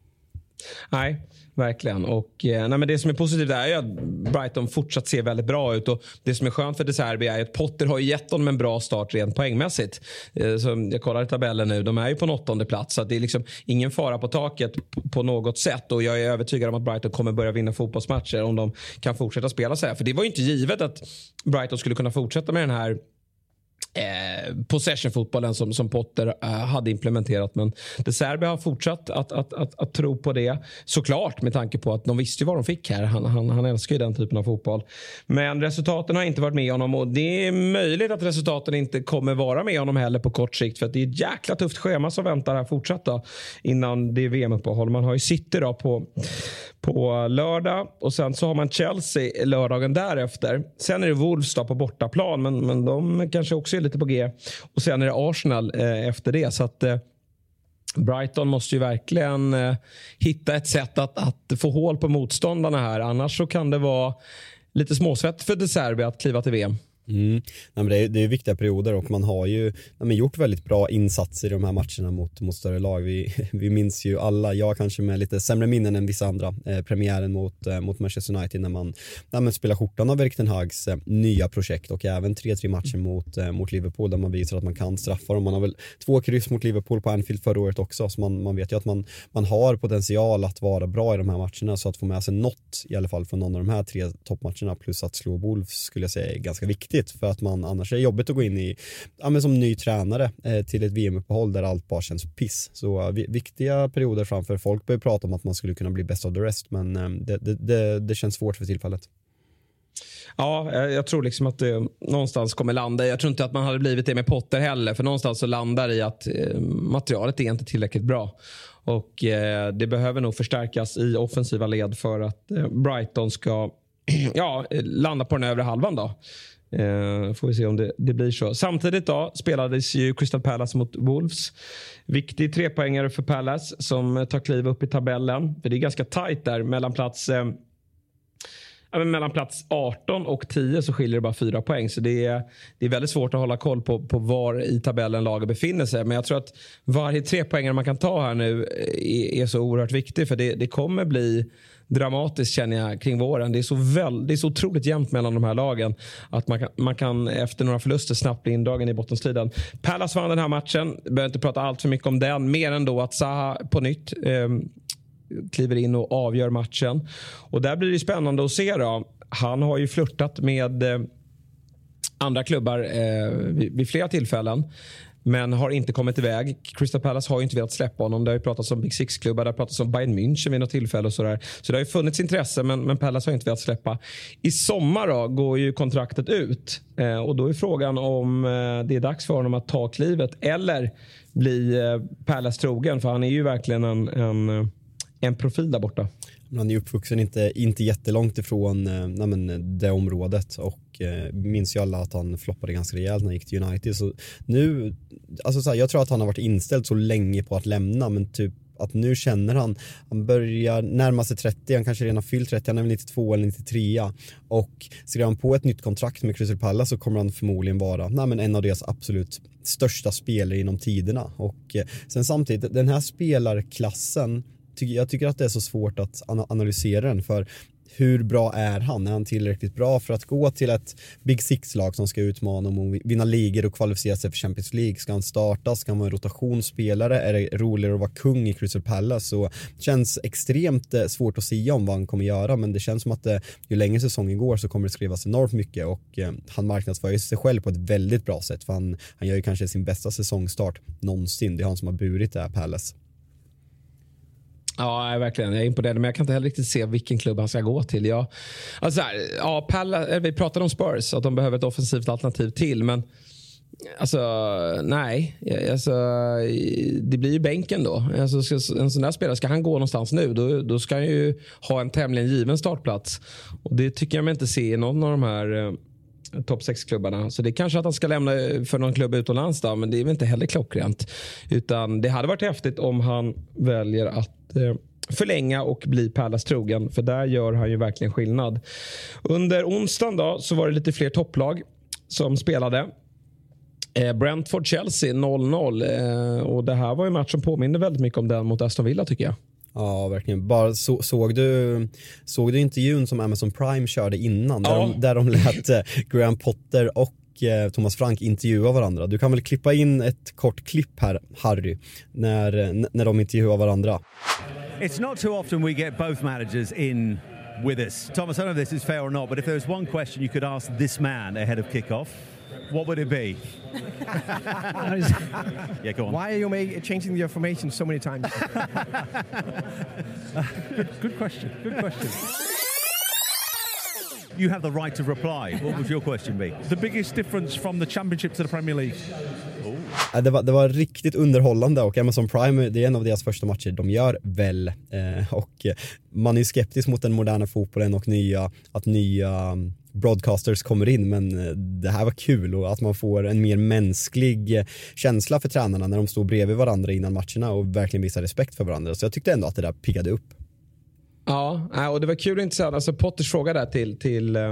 Nej, verkligen. Och eh, nej, men det som är positivt är ju att Brighton fortsatt ser väldigt bra ut, och det som är skönt för De Serbi är att Potter har gett dem en bra start rent poängmässigt. Eh, så jag kollar i tabellen nu, de är ju på en åttonde plats, så att det är liksom ingen fara på taket på, på något sätt, och jag är övertygad om att Brighton kommer börja vinna fotbollsmatcher om de kan fortsätta spela så här, för det var ju inte givet att Brighton skulle kunna fortsätta med den här Eh, possession-fotbollen som, som Potter eh, hade implementerat, men De Serbi har fortsatt att, att, att, att tro på det, såklart, med tanke på att de visste ju vad de fick här. Han, han, han älskar ju den typen av fotboll, men resultaten har inte varit med honom, och det är möjligt att resultaten inte kommer vara med honom heller på kort sikt, för att det är ett jäkla tufft schema som väntar här fortsatta innan det är V M-uppehåll. Man har ju City då på, på lördag, och sen så har man Chelsea lördagen därefter. Sen är det Wolves då på bortaplan, men, men de kanske också är lite på G, och sen är det Arsenal eh, efter det, så att eh, Brighton måste ju verkligen eh, hitta ett sätt att, att få hål på motståndarna här, annars så kan det vara lite småsvett för De Serbi att kliva till V M. Mm. Nej, men det, är, det är viktiga perioder och man har ju nej, men gjort väldigt bra insatser i de här matcherna mot, mot större lag. Vi, vi minns ju alla, jag kanske med lite sämre minnen än vissa andra, eh, premiären mot, eh, mot Manchester United när man, när man spelar skjortan av Erik ten Hags eh, nya projekt och även tre tre matcher mot, eh, mot Liverpool där man visar att man kan straffa dem. Man har väl två kryss mot Liverpool på Anfield förra året också, så man, man vet ju att man, man har potential att vara bra i de här matcherna, så att få med sig något i alla fall från någon av de här tre toppmatcherna plus att slå Wolves skulle jag säga är ganska viktigt, för att man annars är jobbigt att gå in i ja, men som ny tränare eh, till ett V M-uppehåll där allt bara känns piss. Så uh, viktiga perioder framför. Folk börjar prata om att man skulle kunna bli best of the rest, men eh, det, det, det, det känns svårt för tillfället. Ja, jag tror liksom att det någonstans kommer landa. Jag tror inte att man hade blivit det med Potter heller, för någonstans så landar i att eh, materialet är inte tillräckligt bra. Och eh, det behöver nog förstärkas i offensiva led för att eh, Brighton ska ja, landa på den övre halvan då. Eh, får vi se om det, det blir så. Samtidigt då spelades ju Crystal Palace mot Wolves. Viktig trepoängare för Palace som tar kliv upp i tabellen. För det är ganska tajt där mellan plats... Eh, Ja, men mellan plats arton och tio så skiljer det bara fyra poäng. Så det är, det är väldigt svårt att hålla koll på, på var i tabellen laget befinner sig. Men jag tror att varje tre poängare man kan ta här nu är, är så oerhört viktig. För det, det kommer bli dramatiskt känner jag kring våren. Det är så, väl, det är så otroligt jämnt mellan de här lagen att man kan, man kan efter några förluster snabbt bli indragen i bottenstriden. Palace vann den här matchen. Jag behöver inte prata allt för mycket om den. Mer än då att Zaha på nytt... Eh, kliver in och avgör matchen. Och där blir det spännande att se då. Han har ju flirtat med eh, andra klubbar eh, vid, vid flera tillfällen. Men har inte kommit iväg. Crystal Palace har ju inte velat släppa honom. Det har ju pratats om Big Six-klubbar. Det har pratats om Bayern München vid något tillfälle och sådär. Så det har ju funnits intresse, men, men Palace har inte velat släppa. I sommar då går ju kontraktet ut. Eh, och då är frågan om eh, det är dags för honom att ta klivet. Eller bli eh, Palace trogen. För han är ju verkligen en... en en profil där borta. Han är uppvuxen inte, inte jättelångt ifrån eh, nej men, det området och eh, minns ju alla att han floppade ganska rejält när han gick till United. Så nu, alltså så här, jag tror att han har varit inställd så länge på att lämna, men typ att nu känner han, han börjar närma sig trettio, han kanske redan har fyllt trettio, han är väl nittiotvå eller nittiotre och skriver han på ett nytt kontrakt med Crystal Palace så kommer han förmodligen vara nej men, en av deras absolut största spelare inom tiderna. Och eh, sen samtidigt, den här spelarklassen jag tycker att det är så svårt att analysera den, för hur bra är han? Är han tillräckligt bra för att gå till ett Big Six-lag som ska utmana om att vinna ligor och kvalificera sig för Champions League? Ska han starta? Ska han vara en rotationsspelare? Är det roligare att vara kung i Crystal Palace? Så det känns extremt svårt att säga om vad han kommer göra, men det känns som att det, ju längre säsongen går så kommer det skrivas enormt mycket och eh, han marknadsför ju sig själv på ett väldigt bra sätt, för han, han gör ju kanske sin bästa säsongstart någonsin. Det är han som har burit det här Palace. Ja, verkligen. Jag är imponerad, men jag kan inte heller riktigt se vilken klubb han ska gå till. Jag, alltså här, ja, Palace, vi pratade om Spurs, att de behöver ett offensivt alternativ till, men alltså, nej. Alltså, det blir ju bänken då. Alltså, ska, en sån där spelare, ska han gå någonstans nu, då, då ska han ju ha en tämligen given startplats. Och det tycker jag mig inte se i någon av de här eh, topp sex-klubbarna. Så det är kanske att han ska lämna för någon klubb utomlands då, men det är väl inte heller klockrent. Utan det hade varit häftigt om han väljer att eh, förlänga och bli Palace trogen, för där gör han ju verkligen skillnad. Under onsdagen då så var det lite fler topplag som spelade. eh, Brentford-Chelsea noll noll, eh, och det här var ju en match som påminner väldigt mycket om den mot Aston Villa tycker jag. Ja, verkligen. Bara så, såg du såg du intervjun som Amazon Prime körde innan, där, ja. de, där de lät eh, Graham Potter och eh, Thomas Frank intervjua varandra. Du kan väl klippa in ett kort klipp här, Harry, när, när de intervjuar varandra. It's not too often we get both managers in with us. Thomas, I don't know if this is fair or not, but if there was one question you could ask this man ahead of kickoff, what would it be? Yeah, go on. Why are you make, changing your formation so many times? good, good question. Good question. You have the right to reply. What would your question be? The biggest difference from the Championship to the Premier League. Oh. Det var, det var riktigt underhållande, och Amazon Prime, det är en av deras första matcher de gör väl. Eh, och man är skeptisk mot den moderna fotbollen och nya, att nya broadcasters kommer in, men det här var kul, och att man får en mer mänsklig känsla för tränarna när de står bredvid varandra innan matcherna och verkligen visar respekt för varandra. Så jag tyckte ändå att det där piggade upp. Ja, och det var kul att inte säga, alltså Potters fråga där till, till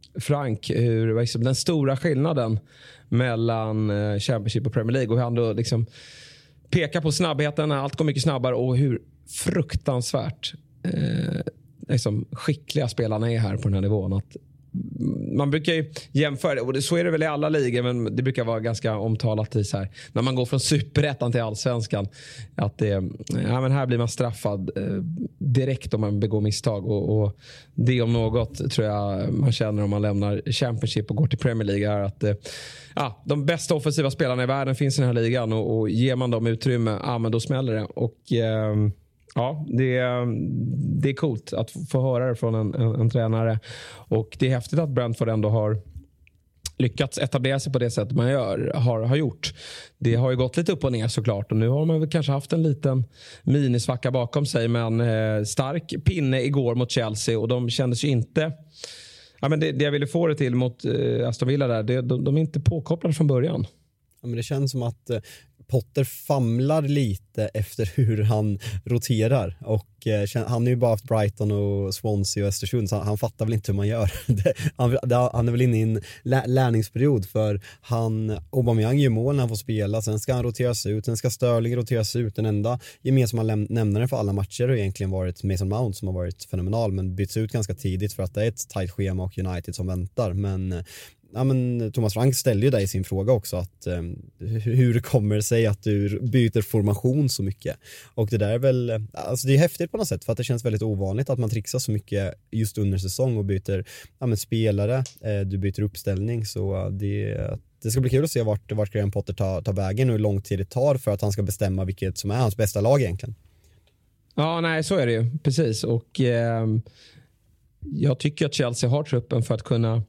Frank hur liksom, den stora skillnaden mellan eh, Championship och Premier League, och hur han då liksom pekar på snabbheten, allt går mycket snabbare, och hur fruktansvärt eh, liksom, skickliga spelarna är här på den här nivån. Att man brukar ju jämföra, och det, så är det väl i alla ligor, men det brukar vara ganska omtalat i så här, när man går från superettan till allsvenskan, att det, ja, men här blir man straffad eh, direkt om man begår misstag, och, och det om något tror jag man känner om man lämnar Championship och går till Premier League, är att eh, ja, de bästa offensiva spelarna i världen finns i den här ligan, och, och ger man dem utrymme, ja, men då smäller det. Och eh, ja, det är, det är coolt att få höra det från en, en, en tränare. Och det är häftigt att Brentford ändå har lyckats etablera sig på det sättet man gör, har, har gjort. Det har ju gått lite upp och ner såklart. Och nu har man väl kanske haft en liten minisvacka bakom sig. Men eh, stark pinne igår mot Chelsea. Och de kändes ju inte... Ja, men det, det jag ville få det till mot eh, Aston Villa där, det, de, de är inte påkopplade från början. Ja, men det känns som att... Eh... Potter famlar lite efter hur han roterar, och eh, han har ju bara haft Brighton och Swansea och Östersund, så han, han fattar väl inte hur man gör. han, han är väl inne i en lä- lärningsperiod, för han, Aubameyang gör mål när han får spela, sen ska han roteras ut, sen ska Sterling roteras ut. Den enda gemensamma läm- nämnaren för alla matcher har egentligen varit Mason Mount, som har varit fenomenal, men byts ut ganska tidigt för att det är ett tajt schema och United som väntar. Men ja, men Thomas Frank ställde ju dig i sin fråga också, att eh, hur kommer det sig att du byter formation så mycket? Och det där är väl, alltså det är häftigt på något sätt, för att det känns väldigt ovanligt att man trixar så mycket just under säsong och byter ja, men spelare, eh, du byter uppställning, så det, det ska bli kul att se vart, vart Graham Potter tar, tar vägen och hur lång tid det tar för att han ska bestämma vilket som är hans bästa lag egentligen. Ja, nej, så är det ju, precis. Och eh, jag tycker att Chelsea har truppen för att kunna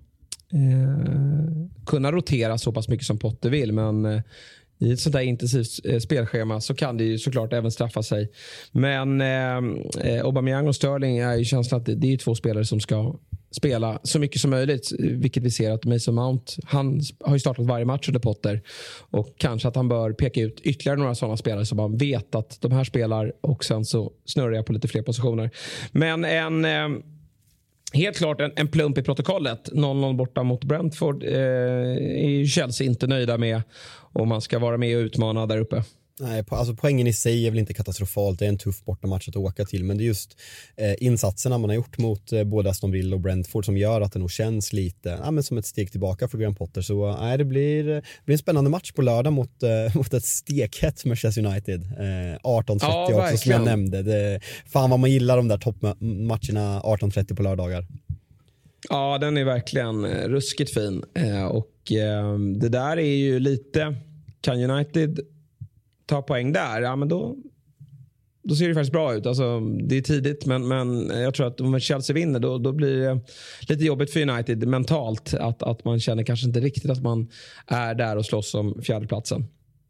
Eh, kunna rotera så pass mycket som Potter vill, men eh, i ett sånt där intensivt eh, spelschema så kan det ju såklart även straffa sig. Men eh, Aubameyang och Sterling är ju känslan att det, det är två spelare som ska spela så mycket som möjligt, vilket vi ser att Mason Mount, han har ju startat varje match under Potter, och kanske att han bör peka ut ytterligare några sådana spelare som man vet att de här spelar, och sen så snurrar jag på lite fler positioner. Men en eh, helt klart en, en plump i protokollet. noll noll borta mot Brentford eh, är Chelsea inte nöjda med, om man ska vara med och utmana där uppe. Nej, alltså poängen i sig är väl inte katastrofalt. Det är en tuff bortamatch att åka till, men det är just eh, insatserna man har gjort mot eh, både Aston Villa och Brentford som gör att det nog känns lite ja, men som ett steg tillbaka för Graham Potter. Så nej, det blir, det blir en spännande match på lördag mot, eh, mot ett stekhett Manchester United. Eh, arton trettio ja, också, som jag nämnde. Det, fan vad man gillar de där toppmatcherna arton trettio på lördagar. Ja, den är verkligen eh, ruskigt fin. Eh, och eh, det där är ju lite, kan United ta poäng där, ja men då då ser det faktiskt bra ut. Alltså, det är tidigt, men, men jag tror att om Chelsea vinner då, då blir det lite jobbigt för United mentalt, att, att man känner kanske inte riktigt att man är där och slåss om fjärdeplatsen.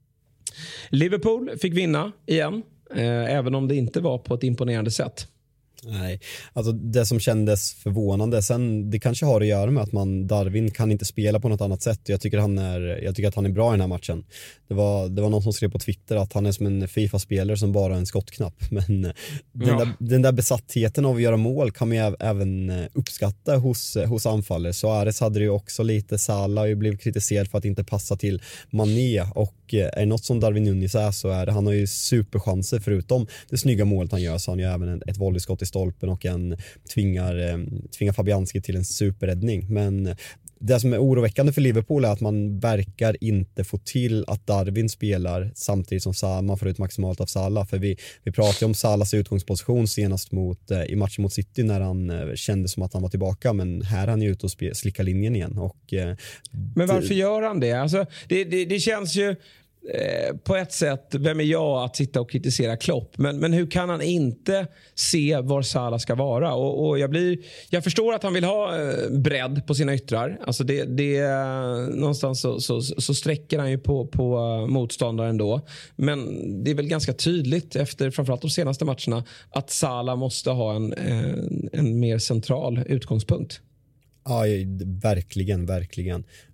Liverpool fick vinna igen, eh, även om det inte var på ett imponerande sätt. Nej, alltså det som kändes förvånande, sen det kanske har att göra med att man, Darwin kan inte spela på något annat sätt. Jag tycker han är, jag tycker att han är bra i den här matchen. Det var, det var någon som skrev på Twitter att han är som en FIFA-spelare som bara har en skottknapp. Men den, ja. där, den där besattheten av att göra mål kan man ju även uppskatta hos, hos anfallare. Så Ares hade det ju också lite, Salah ju blev kritiserad för att inte passa till Mané, och är det något som Darwin Núñez är så är det, han har ju superchanser, förutom det snygga målet han gör så han gör även ett volleyskott i stolpen och en tvingar, tvingar Fabianski till en superräddning. Men det som är oroväckande för Liverpool är att man verkar inte få till att Darwin spelar samtidigt som Salah, man får ut maximalt av Salah. För vi, vi pratade om Salahs utgångsposition senast mot, i matchen mot City när han kände som att han var tillbaka, men här är han ju ute och spe, slicka linjen igen. Och, men varför det, gör han det? Alltså, det, det? Det känns ju Eh, på ett sätt, vem är jag att sitta och kritisera Klopp, men, men hur kan han inte se var Salah ska vara? Och, och jag, blir, jag förstår att han vill ha eh, bredd på sina yttrar, alltså det, det, eh, någonstans så, så, så sträcker han ju på, på uh, motståndaren då, men det är väl ganska tydligt efter framförallt de senaste matcherna att Salah måste ha en, en, en mer central utgångspunkt. Ja, verkligen, verkligen.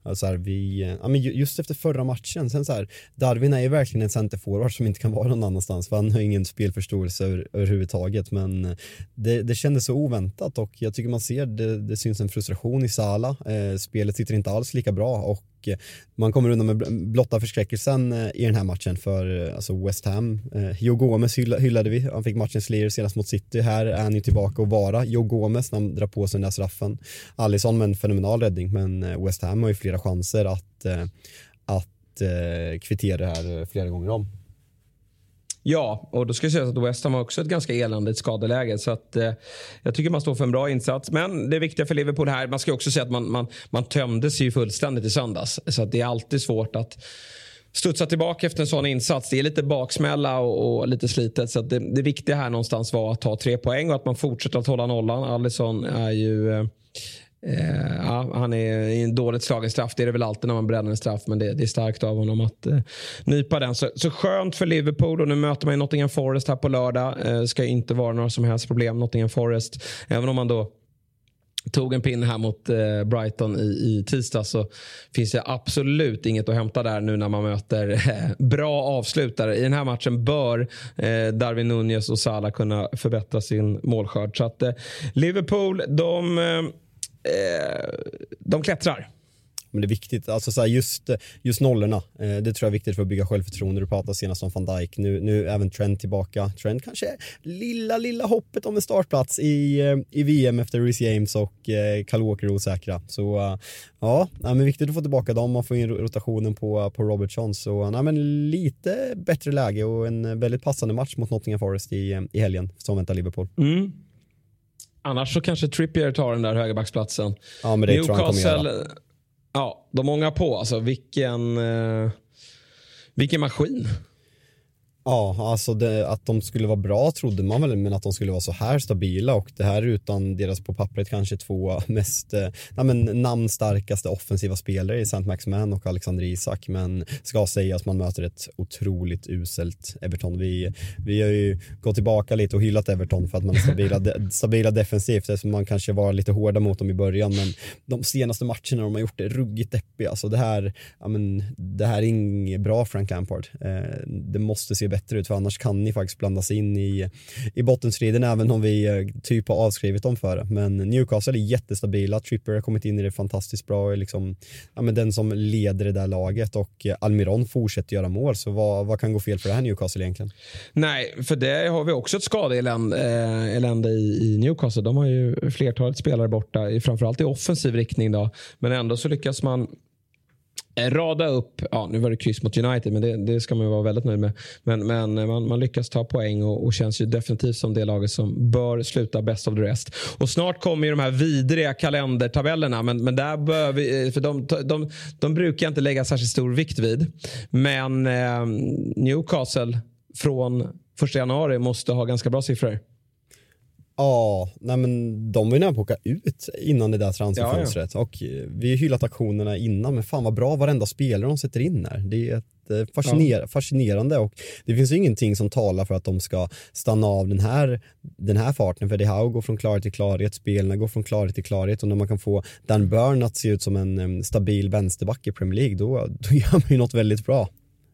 Så här, vi, ja, men just efter förra matchen, sen så här, Darwin är ju verkligen en centerforward som inte kan vara någon annanstans, för han har ingen spelförståelse över, överhuvudtaget, men det, det kändes så oväntat, och jag tycker man ser det, det syns en frustration i Salah. Eh, spelet sitter inte alls lika bra, och man kommer undan med blotta förskräckelsen i den här matchen för alltså West Ham. Eh, Joe Gomez hyllade vi, han fick matchens lirare senast mot City. Här är han ju tillbaka och vara Joe Gomez när han drar på sig den där straffen. Alisson med en fenomenal räddning, men West Ham har ju flera chanser att, att kvittera det här flera gånger om. Ja, och då ska jag säga att West Ham har också ett ganska eländigt skadeläge, så att eh, jag tycker man står för en bra insats. Men det viktiga för Liverpool här, man ska också säga att man, man, man tömde sig ju fullständigt i söndags, så att det är alltid svårt att studsa tillbaka efter en sån insats. Det är lite baksmälla och, och lite slitet, så att det, det viktiga här någonstans var att ta tre poäng och att man fortsätter att hålla nollan. Alisson är ju... Eh, Eh, ja, han är i en dåligt slagen straff. Det är det väl alltid när man bränner en straff, men det, det är starkt av honom att eh, nypa den. Så, så skönt för Liverpool, och nu möter man ju Nottingham Forest här på lördag. Eh, ska inte vara några som helst problem Nottingham Forest, även om man då tog en pinne här mot eh, Brighton i, i tisdag, så finns det absolut inget att hämta där nu när man möter eh, bra avslutare. I den här matchen bör eh, Darwin Núñez och Salah kunna förbättra sin målskörd. Så att eh, Liverpool, de eh, de klättrar. Men det är viktigt, alltså så här, just, just nollorna, eh, det tror jag är viktigt för att bygga självförtroende. Du pratade senast om Van Dijk, nu, nu även Trent tillbaka. Trent kanske lilla, lilla hoppet om en startplats i, i V M efter Reece James och eh, Kyle Walker osäkra. Så uh, ja, men viktigt att få tillbaka dem. Man får in rotationen på, på Robertson. Så nej, men lite bättre läge och en väldigt passande match mot Nottingham Forest i, i helgen som väntar Liverpool. Mm. Annars så kanske Trippier tar den där högerbacksplatsen. Ja, men det Newcastle, tror jag kommer göra. Ja, de många på. Alltså vilken, eh, vilken maskin. Ja, alltså det, att de skulle vara bra trodde man väl, men att de skulle vara så här stabila, och det här utan deras på pappret kanske två mest eh, nej, men namnstarkaste offensiva spelare i Saint-Maximin och Alexander Isak, men ska sägas man möter ett otroligt uselt Everton. Vi, vi har ju gått tillbaka lite och hyllat Everton för att man är stabila, de, stabila defensivt, eftersom man kanske var lite hårda mot dem i början, men de senaste matcherna de har gjort det ruggigt deppigt. Alltså det här, ja, men, det här är inget bra Frank Lampard. Eh, det måste se bättre ut, för annars kan ni faktiskt blandas in i, i bottenstriden, även om vi typ har avskrivit dem för det. Men Newcastle är jättestabila, Trippier har kommit in i det fantastiskt bra, liksom, ja, men den som leder det där laget, och Almiron fortsätter göra mål, så vad, vad kan gå fel för det här Newcastle egentligen? Nej, för det har vi också ett skadeelände i, i Newcastle. De har ju flertalet spelare borta, i, framförallt i offensiv riktning då, men ändå så lyckas man rada upp, ja nu var det kryss mot United, men det, det ska man ju vara väldigt nöjd med, men, men man, man lyckas ta poäng och, och känns ju definitivt som det laget som bör sluta best of the rest. Och snart kommer ju de här vidriga kalendertabellerna, men, men där bör vi, för de, de, de brukar inte lägga särskilt stor vikt vid, men eh, Newcastle från första januari måste ha ganska bra siffror. Ja, nej men de vill nära åka ut innan det där transferfönstret. Ja, ja. Och vi har hyllat aktionerna innan, men fan vad bra varenda spelare de sätter in här. Det är ett fasciner- ja. fascinerande, och det finns ju ingenting som talar för att de ska stanna av den här, den här farten, för det här går från klarhet till klarhet, spelarna går från klarhet till klarhet, och när man kan få Dan Burn att se ut som en um, stabil vänsterback i Premier League, då, då gör man ju något väldigt bra.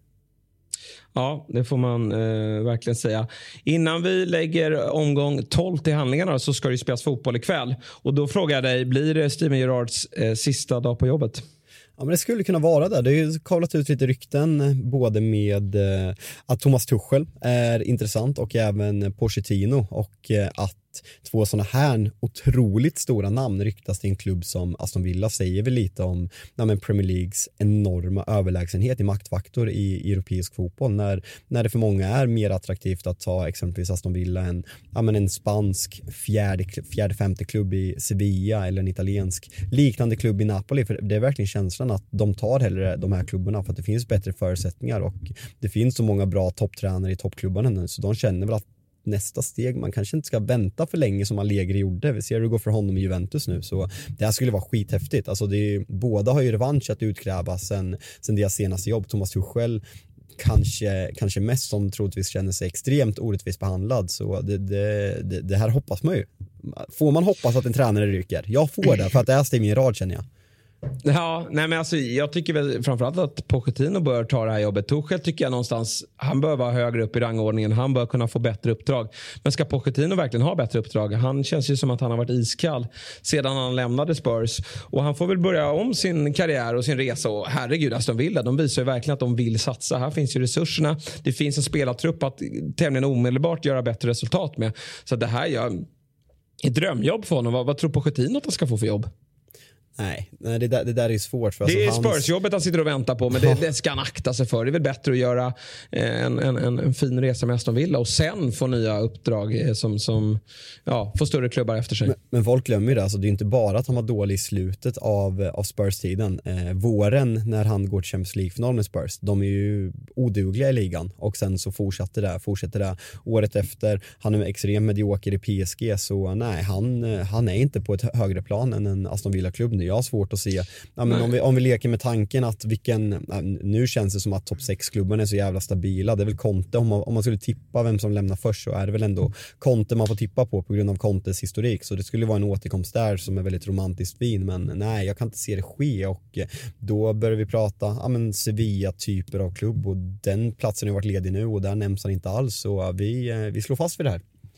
Ja, det får man eh, verkligen säga. Innan vi lägger omgång tolv till handlingarna så ska det spelas fotboll ikväll. Och då frågar jag dig, blir det Steven Gerrards eh, sista dag på jobbet? Ja, men det skulle kunna vara det. Det har ju kavlat ut lite rykten både med eh, att Thomas Tuchel är intressant och även Pochettino, och eh, att två sådana här otroligt stora namn ryktas till en klubb som Aston Villa, säger väl lite om ja, men Premier Leagues enorma överlägsenhet i maktfaktor i europeisk fotboll, när, när det för många är mer attraktivt att ta exempelvis Aston Villa än ja, men en spansk fjärde, fjärde femte klubb i Sevilla, eller en italiensk liknande klubb i Napoli, för det är verkligen känslan att de tar hellre de här klubbarna för att det finns bättre förutsättningar, och det finns så många bra topptränare i toppklubbarna nu, så de känner väl att nästa steg, man kanske inte ska vänta för länge som Allegri gjorde. Vi ser hur det går för honom i Juventus nu, så det här skulle vara skithäftigt. Alltså det är, båda har ju revansch att utkräva sen, sen deras senaste jobb. Thomas Tuchel kanske, kanske mest som troligtvis känner sig extremt orättvist behandlad, så det, det, det, det här hoppas man ju. Får man hoppas att en tränare ryker? Jag får det, för att det är Steven Gerrard, känner jag. Ja, nej men alltså, jag tycker väl framförallt att Pochettino bör ta det här jobbet. Tuchel tycker jag någonstans, han bör vara högre upp i rangordningen. Han bör kunna få bättre uppdrag. Men ska Pochettino verkligen ha bättre uppdrag? Han känns ju som att han har varit iskall sedan han lämnade Spurs. Och han får väl börja om sin karriär och sin resa. Och herregud, Aston Villa, de visar ju verkligen att de vill satsa. Här finns ju resurserna. Det finns en spelartrupp att tämligen omedelbart göra bättre resultat med. Så det här är ett drömjobb för honom. Vad, vad tror Pochettino att han ska få för jobb? Nej, nej det, där, det där är svårt. För det alltså är hans... Spurs-jobbet han sitter och väntar på, men det, det ska han akta sig för. Det är väl bättre att göra en, en, en, en fin resa med Aston Villa och sen få nya uppdrag som, som ja, får större klubbar efter sig. Men, men folk glömmer ju det. Alltså, det är inte bara att han var dålig i slutet av, av Spurs-tiden. Eh, våren när han går till Champions League-final med Spurs, de är ju odugliga i ligan. Och sen så fortsätter det, fortsätter det året efter. Han är extremt medioker i P S G, så nej, han, han är inte på ett högre plan än en Aston Villa-klubb. Jag har svårt att se. Ja, men om, vi, om vi leker med tanken att vilken, nu känns det som att topp sex-klubben är så jävla stabila. Det är väl Conte, om man, om man skulle tippa vem som lämnar först, så är det väl ändå Conte man får tippa på på grund av Contes historik. Så det skulle vara en återkomst där som är väldigt romantiskt fin, men nej, jag kan inte se det ske. Och då börjar vi prata ja, men Sevilla-typer av klubb, och den platsen har varit ledig nu och där nämns han inte alls, så vi, vi slår fast vid det här.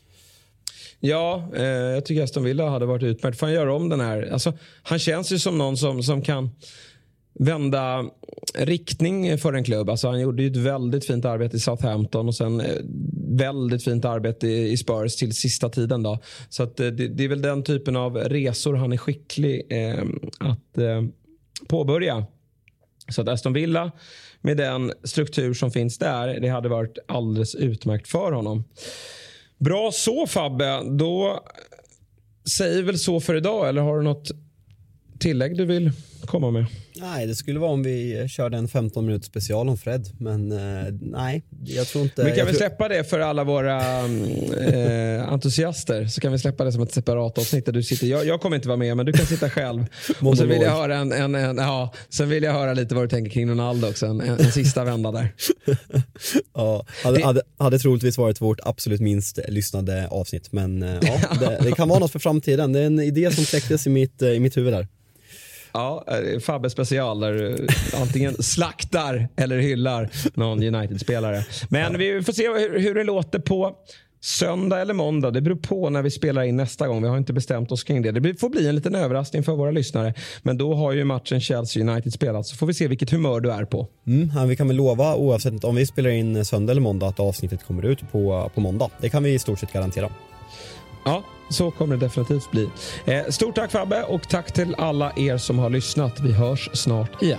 Ja, eh, jag tycker Aston Villa hade varit utmärkt. Får han göra om den här? Alltså, han känns ju som någon som, som kan vända riktning för en klubb. Alltså, han gjorde ju ett väldigt fint arbete i Southampton och sen eh, väldigt fint arbete i, i Spurs till sista tiden då. Så att, eh, det, det är väl den typen av resor han är skicklig eh, att eh, påbörja. Så att Aston Villa med den struktur som finns där, det hade varit alldeles utmärkt för honom. Bra så, Fabbe. Då säger väl så för idag, eller har du något tillägg du vill komma med? Nej, det skulle vara om vi körde en femton minut special om Fred, men eh, nej, jag tror inte. Vi kan jag väl tror... släppa det för alla våra eh, entusiaster, så kan vi släppa det som ett separat avsnitt där du sitter. Jag, jag kommer inte vara med, men du kan sitta själv. Och så vill jag höra en, en, en ja, sen vill jag höra lite vad du tänker kring Ronaldo också, en, en, en sista vända där. Ja, hade, det... hade, hade troligtvis varit vårt absolut minst lyssnade avsnitt, men eh, ja, det, det kan vara något för framtiden. Det är en idé som kläcktes i mitt, i mitt huvud där. Ja, Fabbe special där antingen slaktar eller hyllar någon United-spelare. Men ja, vi får se hur, hur det låter på söndag eller måndag. Det beror på när vi spelar in nästa gång. Vi har inte bestämt oss kring det. Det får bli en liten överraskning för våra lyssnare. Men då har ju matchen Chelsea United spelat, så får vi se vilket humör du är på. Mm, ja, vi kan väl lova, oavsett om vi spelar in söndag eller måndag, att avsnittet kommer ut på, på måndag. Det kan vi i stort sett garantera. Ja, så kommer det definitivt bli. Eh, stort tack Fabbe, och tack till alla er som har lyssnat. Vi hörs snart igen.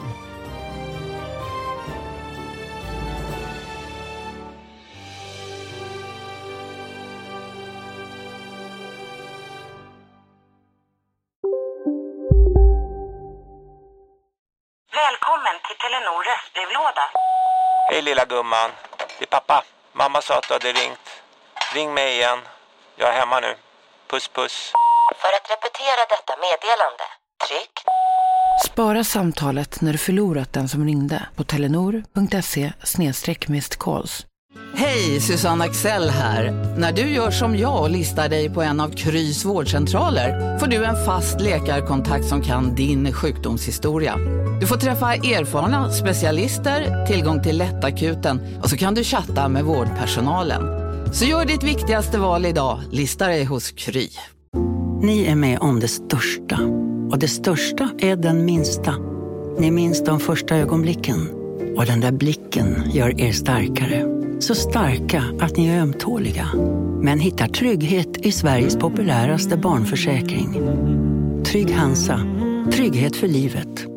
Välkommen till Telenor röstbrevlåda. Hej lilla gumman, det är pappa. Mamma sa att du hade ringt. Ring mig igen. Jag är hemma nu. Puss puss. För att repetera detta meddelande, tryck. Spara samtalet när du förlorat den som ringde på telenor.se snedstreck missed calls. Hej, Susanne Axel här. När du gör som jag och listar dig på en av Krys vårdcentraler får du en fast läkarkontakt som kan din sjukdomshistoria. Du får träffa erfarna specialister, tillgång till lättakuten och så kan du chatta med vårdpersonalen. Så gör ditt viktigaste val idag, lista dig hos Kry. Ni är med om det största, och det största är den minsta. Ni minns de första ögonblicken, och den där blicken gör er starkare. Så starka att ni är ömtåliga, men hittar trygghet i Sveriges populäraste barnförsäkring. Trygg Hansa, trygghet för livet.